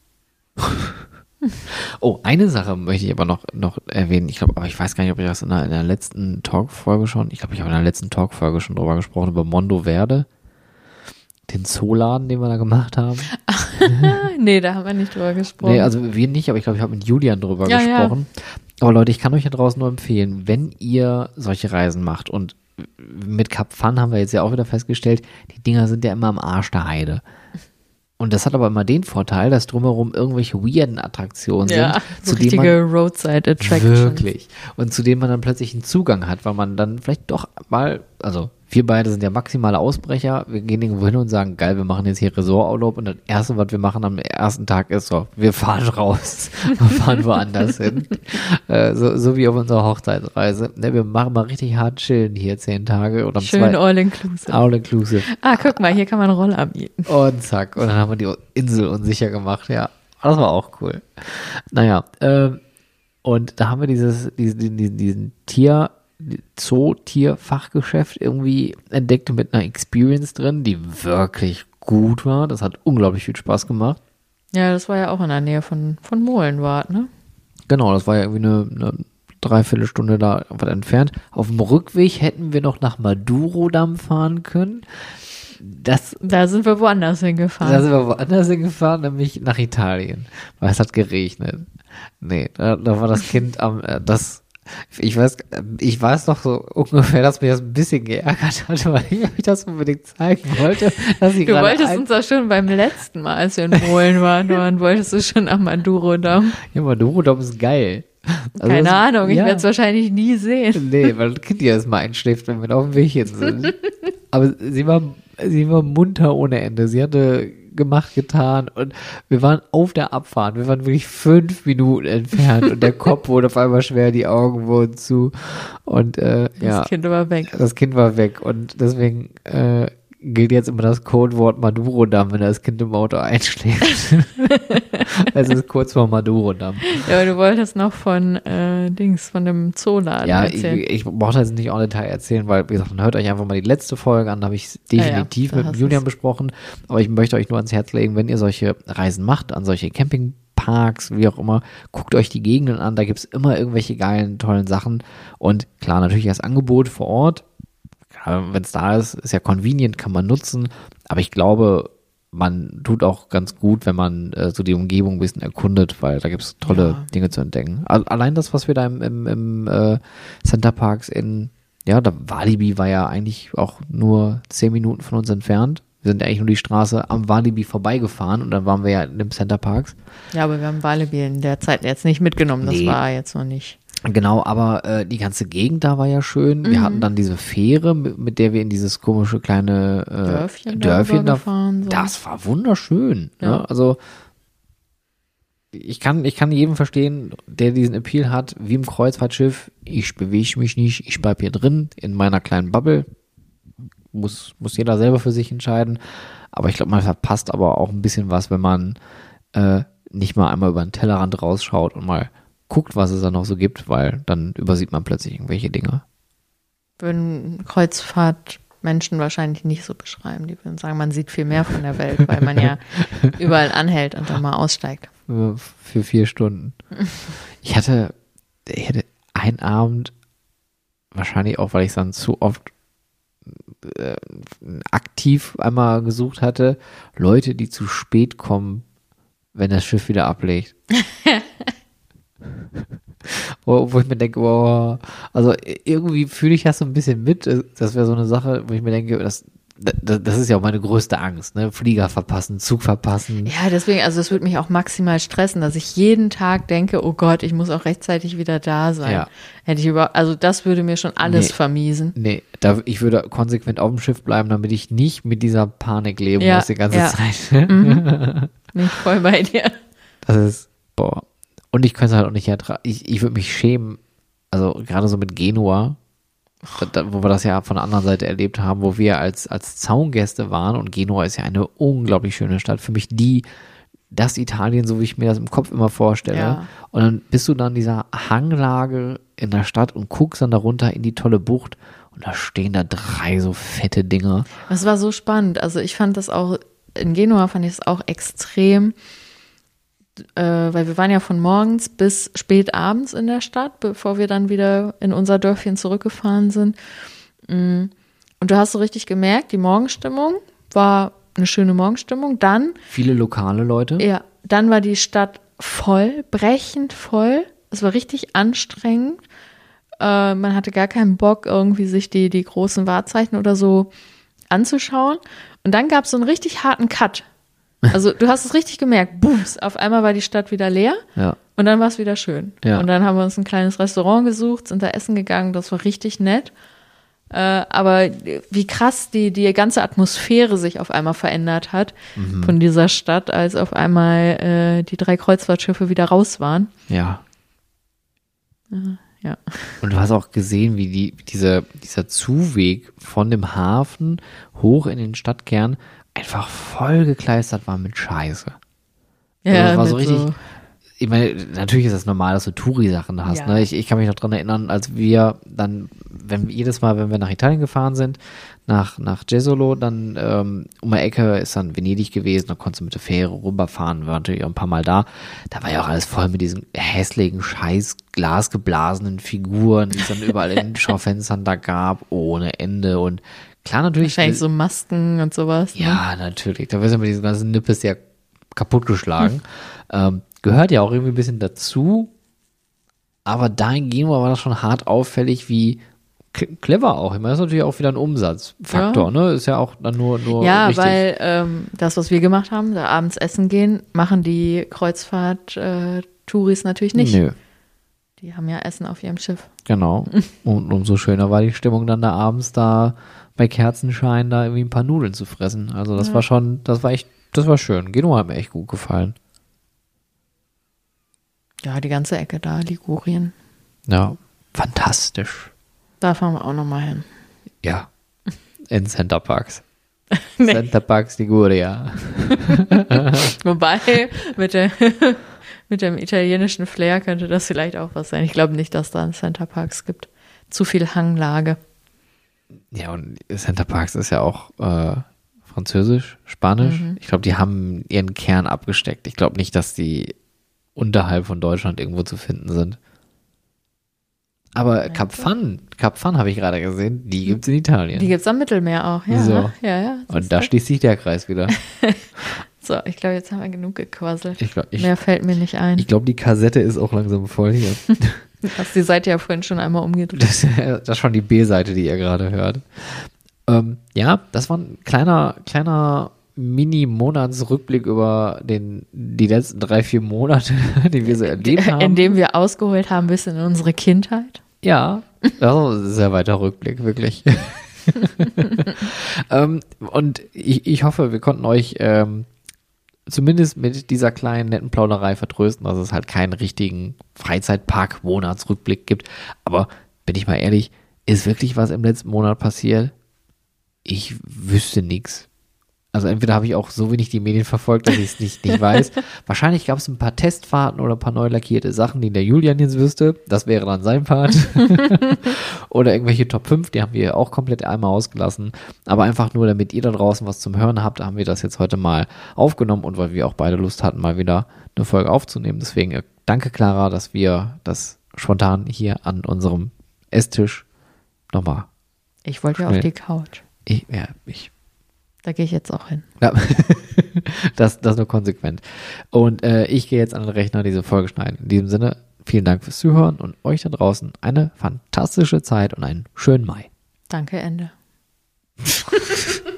S2: Oh, eine Sache möchte ich aber noch, noch erwähnen. Ich glaube, aber ich weiß gar nicht, ob ich das in der, in der letzten Talk-Folge schon, ich glaube, ich habe in der letzten Talk-Folge schon drüber gesprochen, über Mondo Verde. Den Zooladen, den wir da gemacht haben.
S1: Nee, da haben wir nicht drüber gesprochen.
S2: Nee, also wir nicht, aber ich glaube, ich habe mit Julian drüber
S1: Ja,
S2: gesprochen. Aber Leute, ich kann euch ja draußen nur empfehlen, wenn ihr solche Reisen macht und mit Cap Fun haben wir jetzt ja auch wieder festgestellt, die Dinger sind ja immer am Arsch der Heide. Und das hat aber immer den Vorteil, dass drumherum irgendwelche weirden Attraktionen
S1: ja,
S2: sind,
S1: so
S2: zu denen man
S1: richtige Roadside Attractions.
S2: wirklich und zu denen man dann plötzlich einen Zugang hat, weil man dann vielleicht doch mal, also wir beide sind ja maximale Ausbrecher, wir gehen irgendwo hin und sagen, geil, wir machen jetzt hier Ressorturlaub und das Erste, was wir machen am ersten Tag ist so, wir fahren raus, wir fahren woanders hin, äh, so, so wie auf unserer Hochzeitsreise. Ne, wir machen mal richtig hart chillen hier zehn Tage oder am
S1: Schön
S2: zwei,
S1: all-inclusive.
S2: all-inclusive.
S1: Ah, guck mal, hier kann man Roller mieten.
S2: Und zack, und dann haben wir die Insel unsicher gemacht, ja. Das war auch cool. Naja, ähm, und da haben wir dieses, diesen, diesen, diesen Tier, Zoo-Tier-Fachgeschäft irgendwie entdeckt mit einer Experience drin, die wirklich gut war. Das hat unglaublich viel Spaß gemacht.
S1: Ja, das war ja auch in der Nähe von, von Molenwart, ne?
S2: Genau, das war ja irgendwie eine, eine Dreiviertelstunde da was entfernt. Auf dem Rückweg hätten wir noch nach Madurodam fahren können. Das,
S1: Da sind wir woanders hingefahren.
S2: da sind wir woanders hingefahren, nämlich nach Italien, weil es hat geregnet. Nee, da, da war das Kind am, äh, das, ich weiß, ich weiß noch so ungefähr, dass mich das ein bisschen geärgert hat, weil ich euch das unbedingt zeigen wollte, dass ich
S1: Du
S2: gerade
S1: wolltest
S2: ein,
S1: uns auch schon beim letzten Mal, als wir in Polen waren, waren wolltest du schon am Madurodam.
S2: ja, Madurodam ist geil. Also
S1: Keine
S2: das,
S1: Ahnung, ich
S2: ja,
S1: werde es wahrscheinlich nie sehen.
S2: nee, weil das Kind ja erstmal einschläft, wenn wir auf dem Weg hin sind. Aber sie war, sie war munter ohne Ende. Sie hatte gemacht, getan und wir waren auf der Abfahrt. Wir waren wirklich fünf Minuten entfernt und der Kopf wurde auf einmal schwer, die Augen wurden zu und äh, ja.
S1: Das Kind war weg.
S2: Das Kind war weg und deswegen äh, gilt jetzt immer das Codewort Madurodam, wenn das Kind im Auto einschläft. Es ist kurz vor Madurodam.
S1: Ja, aber du wolltest noch von äh, Dings, von dem Zooladen
S2: Ja, ich,
S1: erzählen.
S2: ich brauche das nicht en Detail erzählen, weil, wie gesagt, dann hört euch einfach mal die letzte Folge an, da habe ich es definitiv
S1: Ja, ja, da
S2: mit
S1: hast
S2: Julian
S1: du's.
S2: besprochen, aber ich möchte euch nur ans Herz legen, wenn ihr solche Reisen macht, an solche Campingparks, wie auch immer, guckt euch die Gegenden an, da gibt's immer irgendwelche geilen, tollen Sachen und klar, natürlich das Angebot vor Ort, wenn es da ist, ist ja convenient, kann man nutzen, aber ich glaube, man tut auch ganz gut, wenn man äh, so die Umgebung ein bisschen erkundet, weil da gibt's tolle
S1: Ja.
S2: Dinge zu entdecken. Also allein das, was wir da im, im, im äh, Center Parks in, ja, da Walibi war ja eigentlich auch nur zehn Minuten von uns entfernt. Wir sind ja eigentlich nur die Straße am Walibi vorbeigefahren und dann waren wir ja in dem Center Parks.
S1: Ja, aber wir haben Walibi in der Zeit jetzt nicht mitgenommen. Das
S2: Nee.
S1: war jetzt noch nicht.
S2: Genau, aber äh, die ganze Gegend da war ja schön. Wir
S1: Mhm.
S2: hatten dann diese Fähre, mit, mit der wir in dieses komische kleine äh,
S1: Dörfchen,
S2: Dörfchen da.
S1: gefahren. So.
S2: Das war wunderschön.
S1: Ja.
S2: Ne? Also ich kann, ich kann jedem verstehen, der diesen Appeal hat, wie im Kreuzfahrtschiff. Ich bewege mich nicht, ich bleib hier drin in meiner kleinen Bubble. Muss, muss jeder selber für sich entscheiden. Aber ich glaube, man verpasst aber auch ein bisschen was, wenn man äh, nicht mal einmal über den Tellerrand rausschaut und mal guckt, was es da noch so gibt, weil dann übersieht man plötzlich irgendwelche Dinge.
S1: Würden Kreuzfahrtmenschen wahrscheinlich nicht so beschreiben. Die würden sagen, man sieht viel mehr von der Welt, weil man ja überall anhält und dann mal aussteigt.
S2: Für vier Stunden. Ich hatte, ich hätte einen Abend, wahrscheinlich auch, weil ich es dann zu oft äh, aktiv einmal gesucht hatte, Leute, die zu spät kommen, wenn das Schiff wieder ablegt. wo, wo ich mir denke, wow, also irgendwie fühle ich das so ein bisschen mit. Das wäre so eine Sache, wo ich mir denke, das, das, das ist ja auch meine größte Angst, ne? Flieger verpassen, Zug verpassen.
S1: Ja, deswegen, also das würde mich auch maximal stressen, dass ich jeden Tag denke, oh Gott, ich muss auch rechtzeitig wieder da sein.
S2: Ja.
S1: Hätte ich über, also das würde mir schon alles
S2: Nee.
S1: vermiesen.
S2: Nee, da, ich würde konsequent auf dem Schiff bleiben, damit ich nicht mit dieser Panik leben
S1: Ja,
S2: muss die ganze
S1: ja.
S2: Zeit.
S1: Mhm. Bin ich voll bei dir.
S2: Das ist, boah. Und ich könnte es halt auch nicht ertragen. Ich, ich würde mich schämen, also gerade so mit Genua, da, da, wo wir das ja von der anderen Seite erlebt haben, wo wir als, als Zaungäste waren, und Genua ist ja eine unglaublich schöne Stadt. Für mich die, das Italien, so wie ich mir das im Kopf immer vorstelle.
S1: Ja.
S2: Und dann bist du dann in dieser Hanglage in der Stadt und guckst dann da runter in die tolle Bucht, und da stehen da drei so fette Dinger.
S1: Das war so spannend. Also ich fand das auch, in Genua fand ich es auch extrem, äh, weil wir waren ja von morgens bis spät abends in der Stadt, bevor wir dann wieder in unser Dörfchen zurückgefahren sind. Und du hast so richtig gemerkt, die Morgenstimmung war eine schöne Morgenstimmung. Dann,
S2: Viele lokale Leute.
S1: ja, dann war die Stadt voll, brechend voll. Es war richtig anstrengend. Äh, man hatte gar keinen Bock, irgendwie sich die, die großen Wahrzeichen oder so anzuschauen. Und dann gab es so einen richtig harten Cut. Also du hast es richtig gemerkt, booms, auf einmal war die Stadt wieder leer,
S2: Ja.
S1: und dann war es wieder schön.
S2: Ja.
S1: Und dann haben wir uns ein kleines Restaurant gesucht, sind da essen gegangen, das war richtig nett. Äh, aber wie krass die, die ganze Atmosphäre sich auf einmal verändert hat
S2: Mhm.
S1: von dieser Stadt, als auf einmal äh, die drei Kreuzfahrtschiffe wieder raus waren.
S2: Ja.
S1: Ja.
S2: Und du hast auch gesehen, wie die, diese, dieser Zuweg von dem Hafen hoch in den Stadtkern einfach voll gekleistert war mit Scheiße. Also das war so
S1: mit
S2: richtig, ich meine, natürlich ist das normal, dass du Touri-Sachen hast.
S1: Ja.
S2: Ne? Ich, ich kann mich noch dran erinnern, als wir dann, wenn jedes Mal, wenn wir nach Italien gefahren sind, nach, nach Jesolo, dann ähm, um die Ecke ist dann Venedig gewesen, da konntest du mit der Fähre rüberfahren, wir waren natürlich auch ein paar Mal da. Da war ja auch alles voll mit diesen hässlichen, scheiß glasgeblasenen Figuren, die es dann überall in den Schaufenstern da gab, ohne Ende. Und klar, natürlich.
S1: wahrscheinlich so Masken und sowas. Ne?
S2: Ja, natürlich. Da wirst du mit diesen ganzen Nippes ja kaputtgeschlagen. Ähm, gehört ja auch irgendwie ein bisschen dazu. Aber da in Genua war das schon hart auffällig, wie k- clever auch. Ich meine, das ist natürlich auch wieder ein Umsatzfaktor,
S1: Ja.
S2: ne? Ist ja auch dann nur, nur
S1: Ja,
S2: richtig.
S1: weil ähm, das, was wir gemacht haben, da abends essen gehen, machen die Kreuzfahrt-Touris natürlich nicht.
S2: Nö,
S1: Die haben ja Essen auf ihrem Schiff.
S2: genau. Und umso schöner war die Stimmung dann da abends da bei Kerzenschein da irgendwie ein paar Nudeln zu fressen. Also das
S1: Ja.
S2: war schon, das war echt, das war schön. Genua hat mir echt gut gefallen.
S1: Ja, die ganze Ecke da, Ligurien.
S2: Ja, fantastisch.
S1: Da fahren wir auch nochmal hin.
S2: Ja, in Center Parks.
S1: Nee.
S2: Center Parks Liguria.
S1: Wobei, mit, der, mit dem italienischen Flair könnte das vielleicht auch was sein. Ich glaube nicht, dass da einen Center Parks gibt. Zu viel Hanglage.
S2: Ja, und Center Parks ist ja auch äh, französisch, spanisch.
S1: Mhm.
S2: Ich glaube, die haben ihren Kern abgesteckt. Ich glaube nicht, dass die unterhalb von Deutschland irgendwo zu finden sind. Aber Cap Fan, Cap Fan habe ich gerade gesehen, die gibt es in Italien.
S1: Die gibt es am Mittelmeer auch. Ja,
S2: So.
S1: ja, ja.
S2: Und da schließt sich der Kreis wieder.
S1: So, ich glaube, jetzt haben wir genug gequasselt.
S2: Ich glaube, ich,
S1: Mehr fällt mir nicht ein.
S2: ich glaub, die Kassette ist auch langsam voll hier.
S1: Du hast die Seite ja vorhin schon einmal umgedreht.
S2: Das, das ist schon die B-Seite, die ihr gerade hört. Ähm, ja, das war ein kleiner, kleiner Mini-Monatsrückblick über den, die letzten drei, vier Monate, die wir so erlebt haben.
S1: Indem wir ausgeholt haben bis in unsere Kindheit.
S2: Ja, das ist ein sehr weiter Rückblick, wirklich. ähm, und ich, ich hoffe, wir konnten euch ähm, zumindest mit dieser kleinen netten Plauderei vertrösten, dass es halt keinen richtigen Freizeitpark-Monatsrückblick gibt. Aber bin ich mal ehrlich, ist wirklich was im letzten Monat passiert? Ich wüsste nichts. Also entweder habe ich auch so wenig die Medien verfolgt, dass ich es nicht, nicht weiß. Wahrscheinlich gab es ein paar Testfahrten oder ein paar neu lackierte Sachen, die der Julian jetzt wüsste. Das wäre dann sein Part. Oder irgendwelche Top fünf, die haben wir auch komplett einmal ausgelassen. Aber einfach nur, damit ihr da draußen was zum Hören habt, haben wir das jetzt heute mal aufgenommen und weil wir auch beide Lust hatten, mal wieder eine Folge aufzunehmen. Deswegen äh, danke, Clara, dass wir das spontan hier an unserem Esstisch nochmal.
S1: Ich wollte ja auf die Couch.
S2: Ich, ja, ich.
S1: Da gehe ich jetzt auch hin.
S2: Ja. das, das nur konsequent. Und äh, ich gehe jetzt an den Rechner diese Folge schneiden. In diesem Sinne, vielen Dank fürs Zuhören und euch da draußen eine fantastische Zeit und einen schönen Mai.
S1: Danke, Ende.